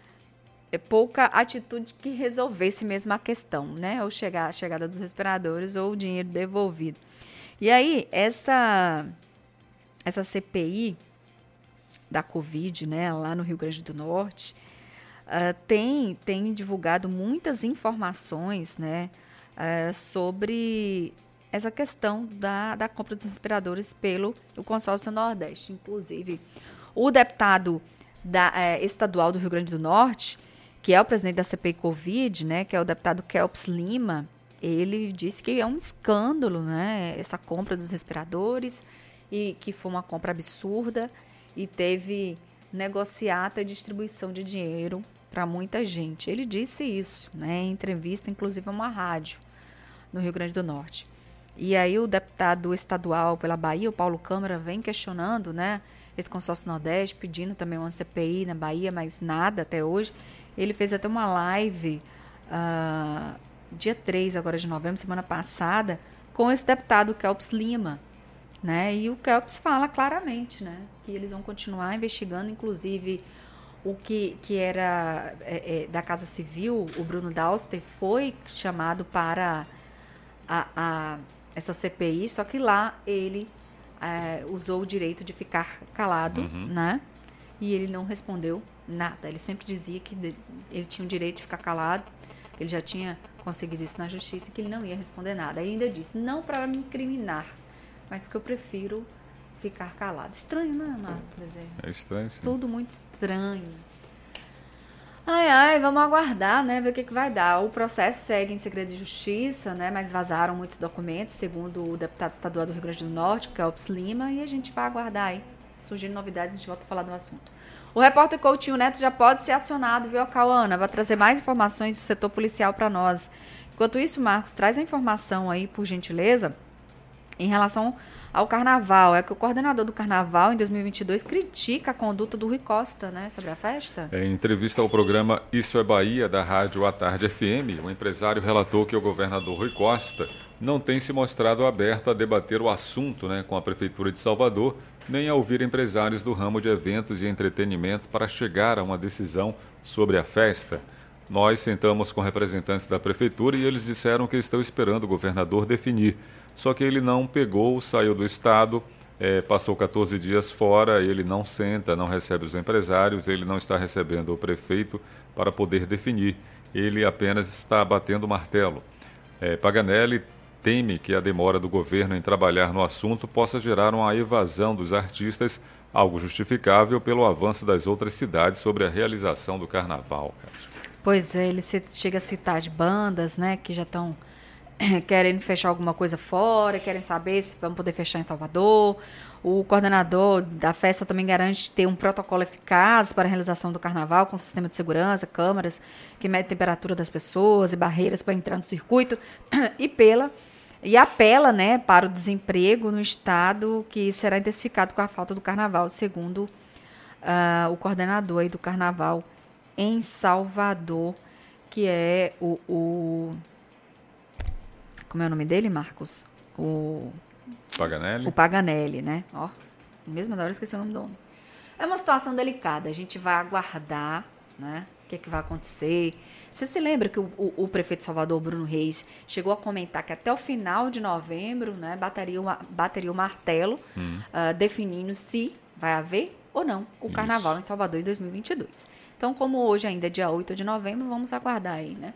atitude que resolvesse mesmo a questão, né? Ou a chegada dos respiradores ou o dinheiro devolvido. E aí, essa CPI da Covid, né, lá no Rio Grande do Norte, tem divulgado muitas informações, né, sobre essa questão da compra dos respiradores pelo Consórcio Nordeste. Inclusive, o deputado estadual do Rio Grande do Norte, que é o presidente da CPI Covid, né, que é o deputado Kelps Lima, ele disse que é um escândalo, né, essa compra dos respiradores, e que foi uma compra absurda e teve negociata e distribuição de dinheiro para muita gente. Ele disse isso, né, em entrevista, inclusive, a uma rádio no Rio Grande do Norte. E aí o deputado estadual pela Bahia, o Paulo Câmara, vem questionando, né, esse consórcio Nordeste, pedindo também uma CPI na Bahia, mas nada até hoje. Ele fez até uma live dia 3 agora de novembro, semana passada, com esse deputado Kelps Lima, né? E o Kelps fala claramente, né, que eles vão continuar investigando, inclusive o que era da Casa Civil, o Bruno Dauster, foi chamado para essa CPI, só que lá ele usou o direito de ficar calado, né? E ele não respondeu nada. Ele sempre dizia que ele tinha o direito de ficar calado, ele já tinha conseguido isso na justiça, que ele não ia responder nada. Aí ainda disse, não para me incriminar, mas porque eu prefiro ficar calado. Estranho, não é, Marcos Bezerra? É estranho, sim. Tudo muito estranho. Ai, vamos aguardar, né, ver o que vai dar. O processo segue em segredo de justiça, né, mas vazaram muitos documentos, segundo o deputado estadual do Rio Grande do Norte, Kelps Lima, e a gente vai aguardar aí. Surgindo novidades, a gente volta a falar do assunto. O repórter Coutinho Neto já pode ser acionado, viu, Cauana? Vai trazer mais informações do setor policial para nós. Enquanto isso, Marcos, traz a informação aí, por gentileza, em relação ao Carnaval. É que o coordenador do Carnaval, em 2022, critica a conduta do Rui Costa, né, sobre a festa. Em entrevista ao programa Isso é Bahia, da Rádio à Tarde FM, o empresário relatou que o governador Rui Costa não tem se mostrado aberto a debater o assunto, né, com a Prefeitura de Salvador, nem a ouvir empresários do ramo de eventos e entretenimento para chegar a uma decisão sobre a festa. Nós sentamos com representantes da Prefeitura e eles disseram que estão esperando o governador definir. Só que ele não pegou, saiu do estado, passou 14 dias fora, ele não senta, não recebe os empresários, ele não está recebendo o prefeito para poder definir. Ele apenas está batendo o martelo. Paganelli teme que a demora do governo em trabalhar no assunto possa gerar uma evasão dos artistas, algo justificável pelo avanço das outras cidades sobre a realização do carnaval. Pois é, ele chega a citar de bandas, né, que já estão querendo fechar alguma coisa fora, querem saber se vão poder fechar em Salvador. O coordenador da festa também garante ter um protocolo eficaz para a realização do carnaval, com sistema de segurança, câmeras que medem a temperatura das pessoas e barreiras para entrar no circuito, e apela, né, para o desemprego no estado, que será intensificado com a falta do carnaval, segundo o coordenador aí do carnaval em Salvador, que é o como é o nome dele, Marcos? Paganelli. O Paganelli, né? Ó, mesmo na hora eu esqueci o nome do homem. É uma situação delicada, a gente vai aguardar, né, o que vai acontecer. Você se lembra que o prefeito de Salvador, Bruno Reis, chegou a comentar que até o final de novembro, né, bateria o martelo, definindo se vai haver ou não o carnaval em Salvador em 2022. Então, como hoje ainda é dia 8 de novembro, vamos aguardar aí, né?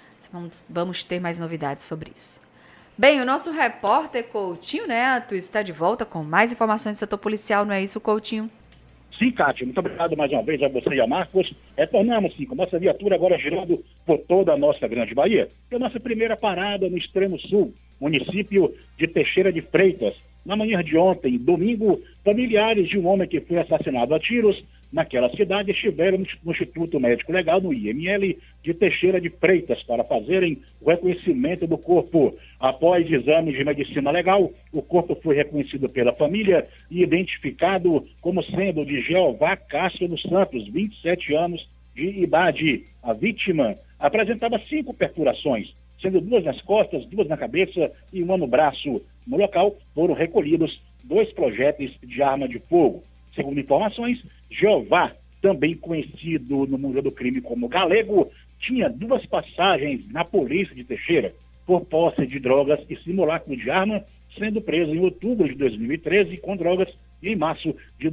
Vamos ter mais novidades sobre isso. Bem, o nosso repórter Coutinho Neto está de volta com mais informações do setor policial, não é isso, Coutinho? Sim, Kátia, muito obrigado mais uma vez a você e a Marcos. Retornamos, sim, com nossa viatura agora girando por toda a nossa grande Bahia. E a nossa primeira parada no extremo sul, município de Teixeira de Freitas. Na manhã de ontem, domingo, familiares de um homem que foi assassinado a tiros naquela cidade estiveram no Instituto Médico Legal, no IML, de Teixeira de Freitas, para fazerem o reconhecimento do corpo. Após exames de medicina legal, o corpo foi reconhecido pela família e identificado como sendo de Jeová Castro dos Santos, 27 anos de idade. A vítima apresentava 5 perfurações, sendo 2 nas costas, 2 na cabeça e 1 no braço. No local foram recolhidos 2 projéteis de arma de fogo. Segundo informações, Jeová, também conhecido no mundo do crime como Galego, tinha 2 passagens na polícia de Teixeira por posse de drogas e simulacro de arma, sendo preso em outubro de 2013 com drogas e em março de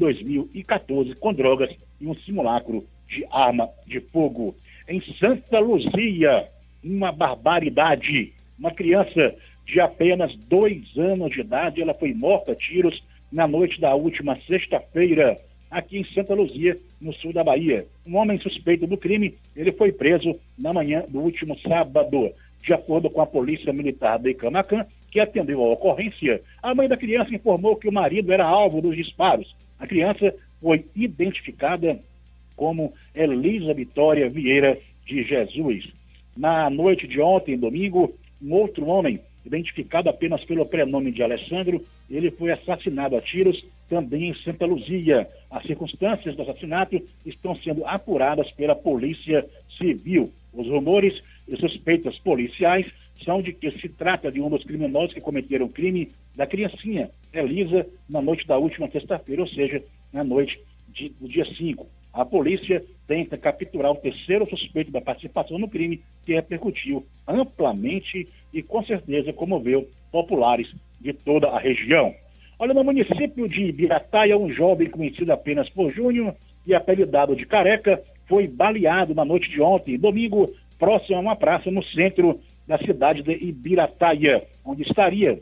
2014 com drogas e um simulacro de arma de fogo. Em Santa Luzia, uma barbaridade. Uma criança de apenas 2 anos de idade, ela foi morta a tiros na noite da última sexta-feira, aqui em Santa Luzia, no sul da Bahia. Um homem suspeito do crime, ele foi preso na manhã do último sábado. De acordo com a Polícia Militar do Icamacan, que atendeu a ocorrência, a mãe da criança informou que o marido era alvo dos disparos. A criança foi identificada como Elisa Vitória Vieira de Jesus. Na noite de ontem, domingo, um outro homem, identificado apenas pelo prenome de Alessandro, ele foi assassinado a tiros também em Santa Luzia. As circunstâncias do assassinato estão sendo apuradas pela Polícia Civil. Os rumores e suspeitas policiais são de que se trata de um dos criminosos que cometeram o crime da criancinha Elisa na noite da última sexta-feira, ou seja, na noite do dia 5. A polícia tenta capturar o terceiro suspeito da participação no crime, que repercutiu amplamente e com certeza comoveu populares de toda a região. Olha, no município de Ibirataia, um jovem conhecido apenas por Júnior e apelidado de Careca foi baleado na noite de ontem, domingo, próximo a uma praça no centro da cidade de Ibirataia, onde estava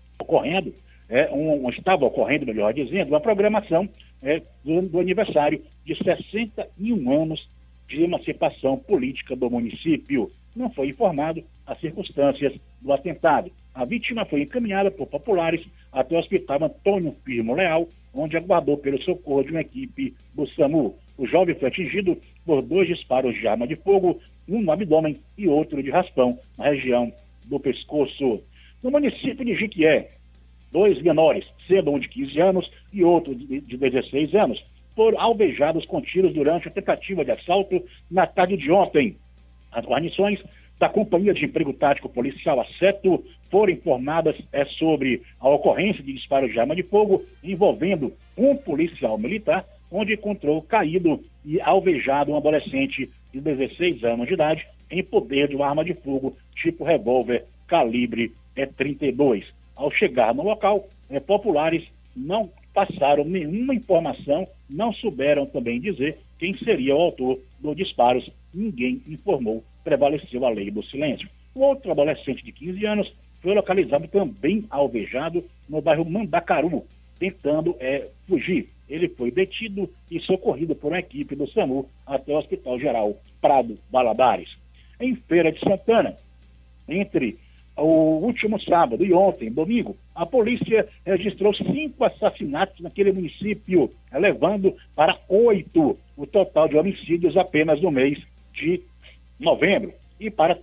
ocorrendo, melhor dizendo, uma programação do aniversário de 61 anos de emancipação política do município. Não foi informado as circunstâncias do atentado. A vítima foi encaminhada por populares até o Hospital Antônio Firmo Leal, onde aguardou pelo socorro de uma equipe do SAMU. O jovem foi atingido por 2 disparos de arma de fogo, um no abdômen e outro de raspão na região do pescoço. No município de Jiquié, 2 menores, sendo um de 15 anos e outro de 16 anos, foram alvejados com tiros durante a tentativa de assalto na tarde de ontem. As guarnições da Companhia de Emprego Tático Policial, a CETO, foram informadas sobre a ocorrência de disparos de arma de fogo envolvendo um policial militar, onde encontrou caído e alvejado um adolescente de 16 anos de idade em poder de uma arma de fogo tipo revólver calibre 32. Ao chegar no local, populares não passaram nenhuma informação, não souberam também dizer quem seria o autor dos disparos. Ninguém informou, prevaleceu a lei do silêncio. O outro adolescente de 15 anos foi localizado também alvejado no bairro Mandacaru, tentando fugir. Ele foi detido e socorrido por uma equipe do SAMU até o Hospital Geral Prado Valadares. Em Feira de Santana, entre o último sábado e ontem, domingo, a polícia registrou 5 assassinatos naquele município, elevando para 8 o total de homicídios apenas no mês de novembro e para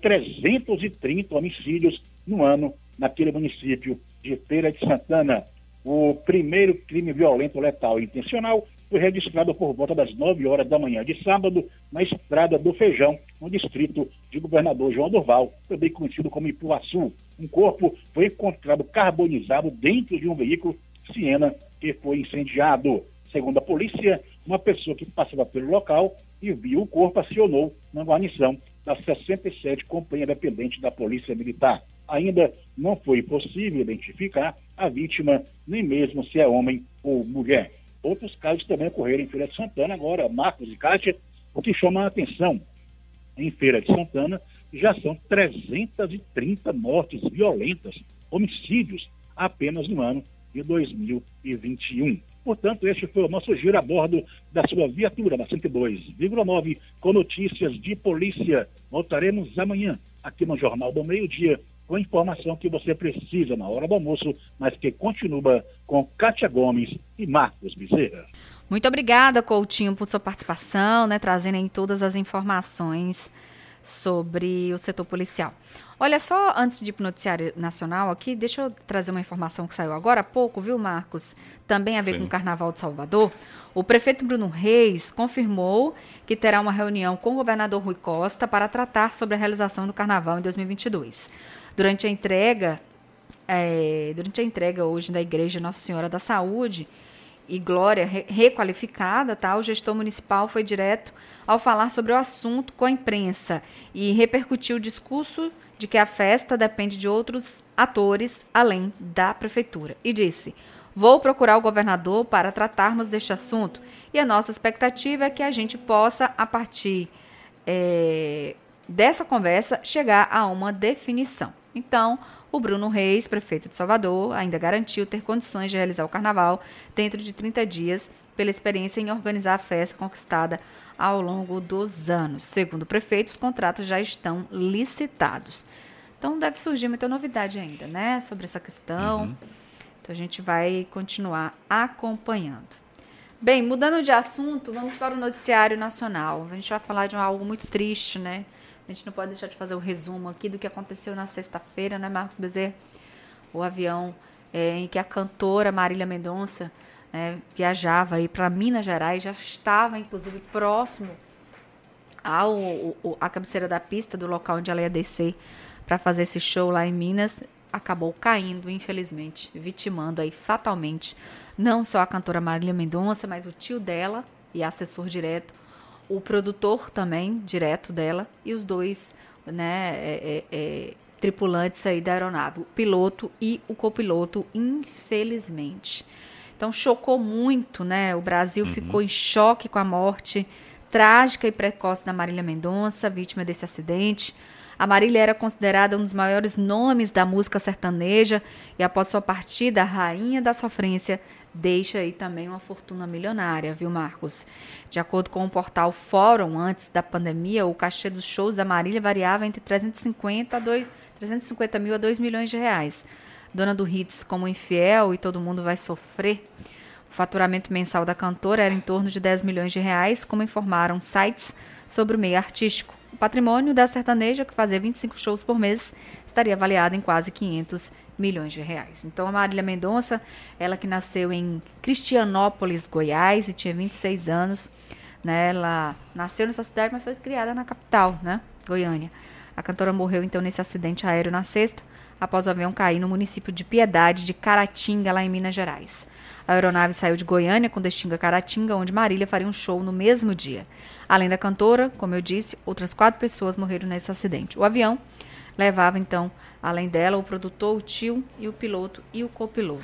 330 homicídios no ano naquele município de Feira de Santana. O primeiro crime violento, letal e intencional foi registrado por volta das 9 horas da manhã de sábado na Estrada do Feijão, no distrito de Governador João Durval, também conhecido como Ipuaçu. Um corpo foi encontrado carbonizado dentro de um veículo Siena que foi incendiado. Segundo a polícia, uma pessoa que passava pelo local e viu o corpo, acionou na guarnição da 67 Companhia Dependente da Polícia Militar. Ainda não foi possível identificar a vítima, nem mesmo se é homem ou mulher. Outros casos também ocorreram em Feira de Santana. Agora, Marcos e Kátia, o que chama a atenção em Feira de Santana já são 330 mortes violentas, homicídios, apenas no ano de 2021. Portanto, este foi o nosso giro a bordo da sua viatura, na 102,9, com notícias de polícia. Voltaremos amanhã, aqui no Jornal do Meio-Dia, com a informação que você precisa na hora do almoço, mas que continua com Kátia Gomes e Marcos Bezerra. Muito obrigada, Coutinho, por sua participação, né, trazendo aí todas as informações sobre o setor policial. Olha só, antes de ir para o noticiário nacional aqui, deixa eu trazer uma informação que saiu agora há pouco, viu, Marcos? Também a ver com o Carnaval de Salvador. O prefeito Bruno Reis confirmou que terá uma reunião com o governador Rui Costa para tratar sobre a realização do Carnaval em 2022. Durante a entrega hoje da Igreja Nossa Senhora da Saúde e Glória requalificada, tá? O gestor municipal foi direto ao falar sobre o assunto com a imprensa e repercutiu o discurso de que a festa depende de outros atores além da prefeitura. E disse: vou procurar o governador para tratarmos deste assunto e a nossa expectativa é que a gente possa, a partir dessa conversa, chegar a uma definição. Então, o Bruno Reis, prefeito de Salvador, ainda garantiu ter condições de realizar o carnaval dentro de 30 dias, pela experiência em organizar a festa conquistada ao longo dos anos. Segundo o prefeito, os contratos já estão licitados. Então, deve surgir muita novidade ainda, né, sobre essa questão. Então, a gente vai continuar acompanhando. Bem, mudando de assunto, vamos para o noticiário nacional. A gente vai falar de algo muito triste, né? A gente não pode deixar de fazer o resumo aqui do que aconteceu na sexta-feira, né, Marcos Bezerra? O avião em que a cantora Marília Mendonça viajava aí para Minas Gerais, já estava, inclusive, próximo à cabeceira da pista, do local onde ela ia descer para fazer esse show lá em Minas, acabou caindo, infelizmente, vitimando aí fatalmente não só a cantora Marília Mendonça, mas o tio dela e assessor direto, o produtor também, direto dela, e os dois, tripulantes aí da aeronave, o piloto e o copiloto, infelizmente. Então, chocou muito, né? O Brasil ficou em choque com a morte trágica e precoce da Marília Mendonça, vítima desse acidente. A Marília era considerada um dos maiores nomes da música sertaneja e, após sua partida, a rainha da sofrência deixa aí também uma fortuna milionária, viu, Marcos? De acordo com o portal Fórum, antes da pandemia, o cachê dos shows da Marília variava entre 350 mil a 2 milhões de reais. Dona do hits como Infiel e Todo Mundo Vai Sofrer, o faturamento mensal da cantora era em torno de 10 milhões de reais, como informaram sites sobre o meio artístico. O patrimônio da sertaneja, que fazia 25 shows por mês, estaria avaliado em quase 500 milhões de reais. Então, a Marília Mendonça, ela que nasceu em Cristianópolis, Goiás, e tinha 26 anos, né? Ela nasceu nessa cidade, mas foi criada na capital, né? Goiânia. A cantora morreu, então, nesse acidente aéreo na sexta, após o avião cair no município de Piedade de Caratinga, lá em Minas Gerais. A aeronave saiu de Goiânia com destino a Caratinga, onde Marília faria um show no mesmo dia. Além da cantora, como eu disse, outras 4 pessoas morreram nesse acidente. O avião levava, então, além dela, o produtor, o tio e o piloto e o copiloto.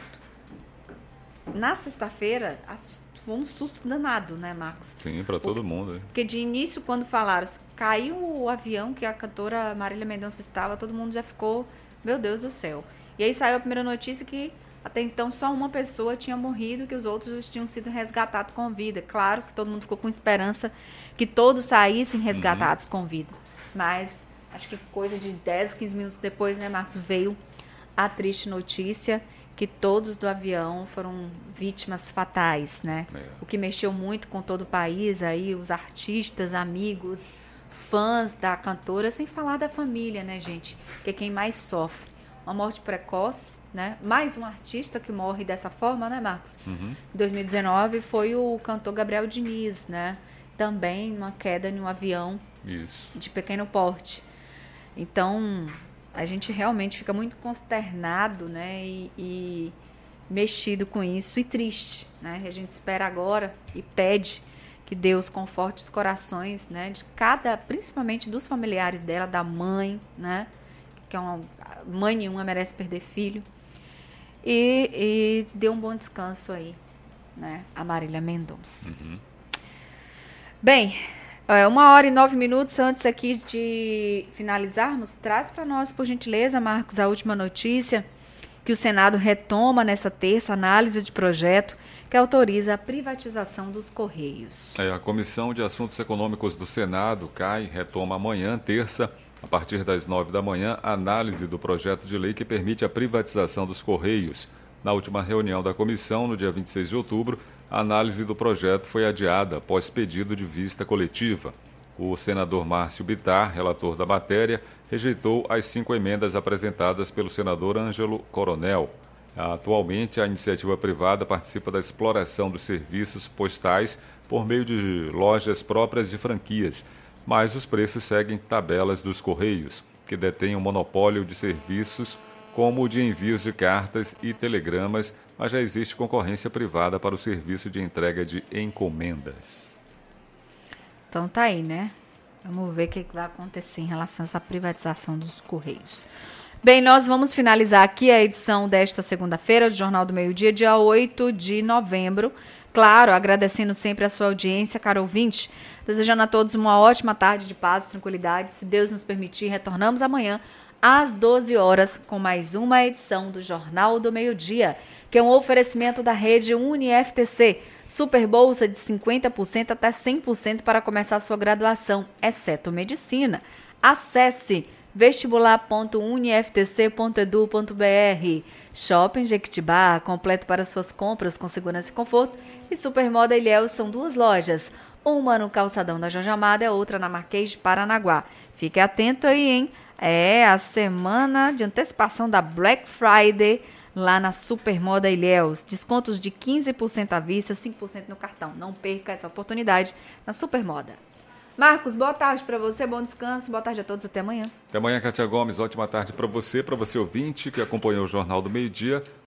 Na sexta-feira, foi um susto danado, né, Marcos? Sim, para todo mundo. Porque de início, quando falaram, caiu o avião que a cantora Marília Mendonça estava, todo mundo já ficou, meu Deus do céu. E aí saiu a primeira notícia que até então só uma pessoa tinha morrido, que os outros tinham sido resgatados com vida. Claro que todo mundo ficou com esperança que todos saíssem resgatados com vida. Mas acho que coisa de 10, 15 minutos depois, né, Marcos, veio a triste notícia que todos do avião foram vítimas fatais, né? O que mexeu muito com todo o país, aí os artistas, amigos, fãs da cantora, sem falar da família, né, gente? Que é quem mais sofre. Uma morte precoce, né? Mais um artista que morre dessa forma, né, Marcos? Em 2019 foi o cantor Gabriel Diniz, né? Também uma queda em um avião de pequeno porte. Então, a gente realmente fica muito consternado, né? E mexido com isso e triste, né? A gente espera agora e pede Que Deus conforte os corações, né, de principalmente dos familiares dela, da mãe, né, que mãe nenhuma merece perder filho. E dê um bom descanso aí, né, a Marília Mendonça. Bem, 1h09 antes aqui de finalizarmos, traz para nós, por gentileza, Marcos, a última notícia, que o Senado retoma nessa terça análise de projeto que autoriza a privatização dos Correios. A Comissão de Assuntos Econômicos do Senado, CAI, retoma amanhã, terça, a partir das 9 da manhã, a análise do projeto de lei que permite a privatização dos Correios. Na última reunião da comissão, no dia 26 de outubro, a análise do projeto foi adiada após pedido de vista coletiva. O senador Márcio Bittar, relator da matéria, rejeitou as 5 emendas apresentadas pelo senador Ângelo Coronel. Atualmente, a iniciativa privada participa da exploração dos serviços postais por meio de lojas próprias de franquias, mas os preços seguem tabelas dos Correios, que detêm um monopólio de serviços como o de envios de cartas e telegramas, mas já existe concorrência privada para o serviço de entrega de encomendas. Então tá aí, né? Vamos ver o que vai acontecer em relação a essa privatização dos Correios. Bem, nós vamos finalizar aqui a edição desta segunda-feira do Jornal do Meio-Dia, dia 8 de novembro. Claro, agradecendo sempre a sua audiência, caro ouvinte. Desejando a todos uma ótima tarde de paz e tranquilidade. Se Deus nos permitir, retornamos amanhã às 12 horas com mais uma edição do Jornal do Meio-Dia, que é um oferecimento da rede UniFTC. Super bolsa de 50% até 100% para começar sua graduação, exceto medicina. Acesse vestibular.uniftc.edu.br. Shopping Jequitibá, completo para suas compras com segurança e conforto. E Supermoda Ilhéus são 2 lojas, uma no Calçadão da Jorge Amado e outra na Marquês de Paranaguá. Fique atento aí, hein? É a semana de antecipação da Black Friday lá na Supermoda Ilhéus. Descontos de 15% à vista, 5% no cartão. Não perca essa oportunidade na Supermoda. Marcos, boa tarde para você, bom descanso, boa tarde a todos, até amanhã. Até amanhã, Kátia Gomes, ótima tarde para você ouvinte que acompanhou o Jornal do Meio-Dia.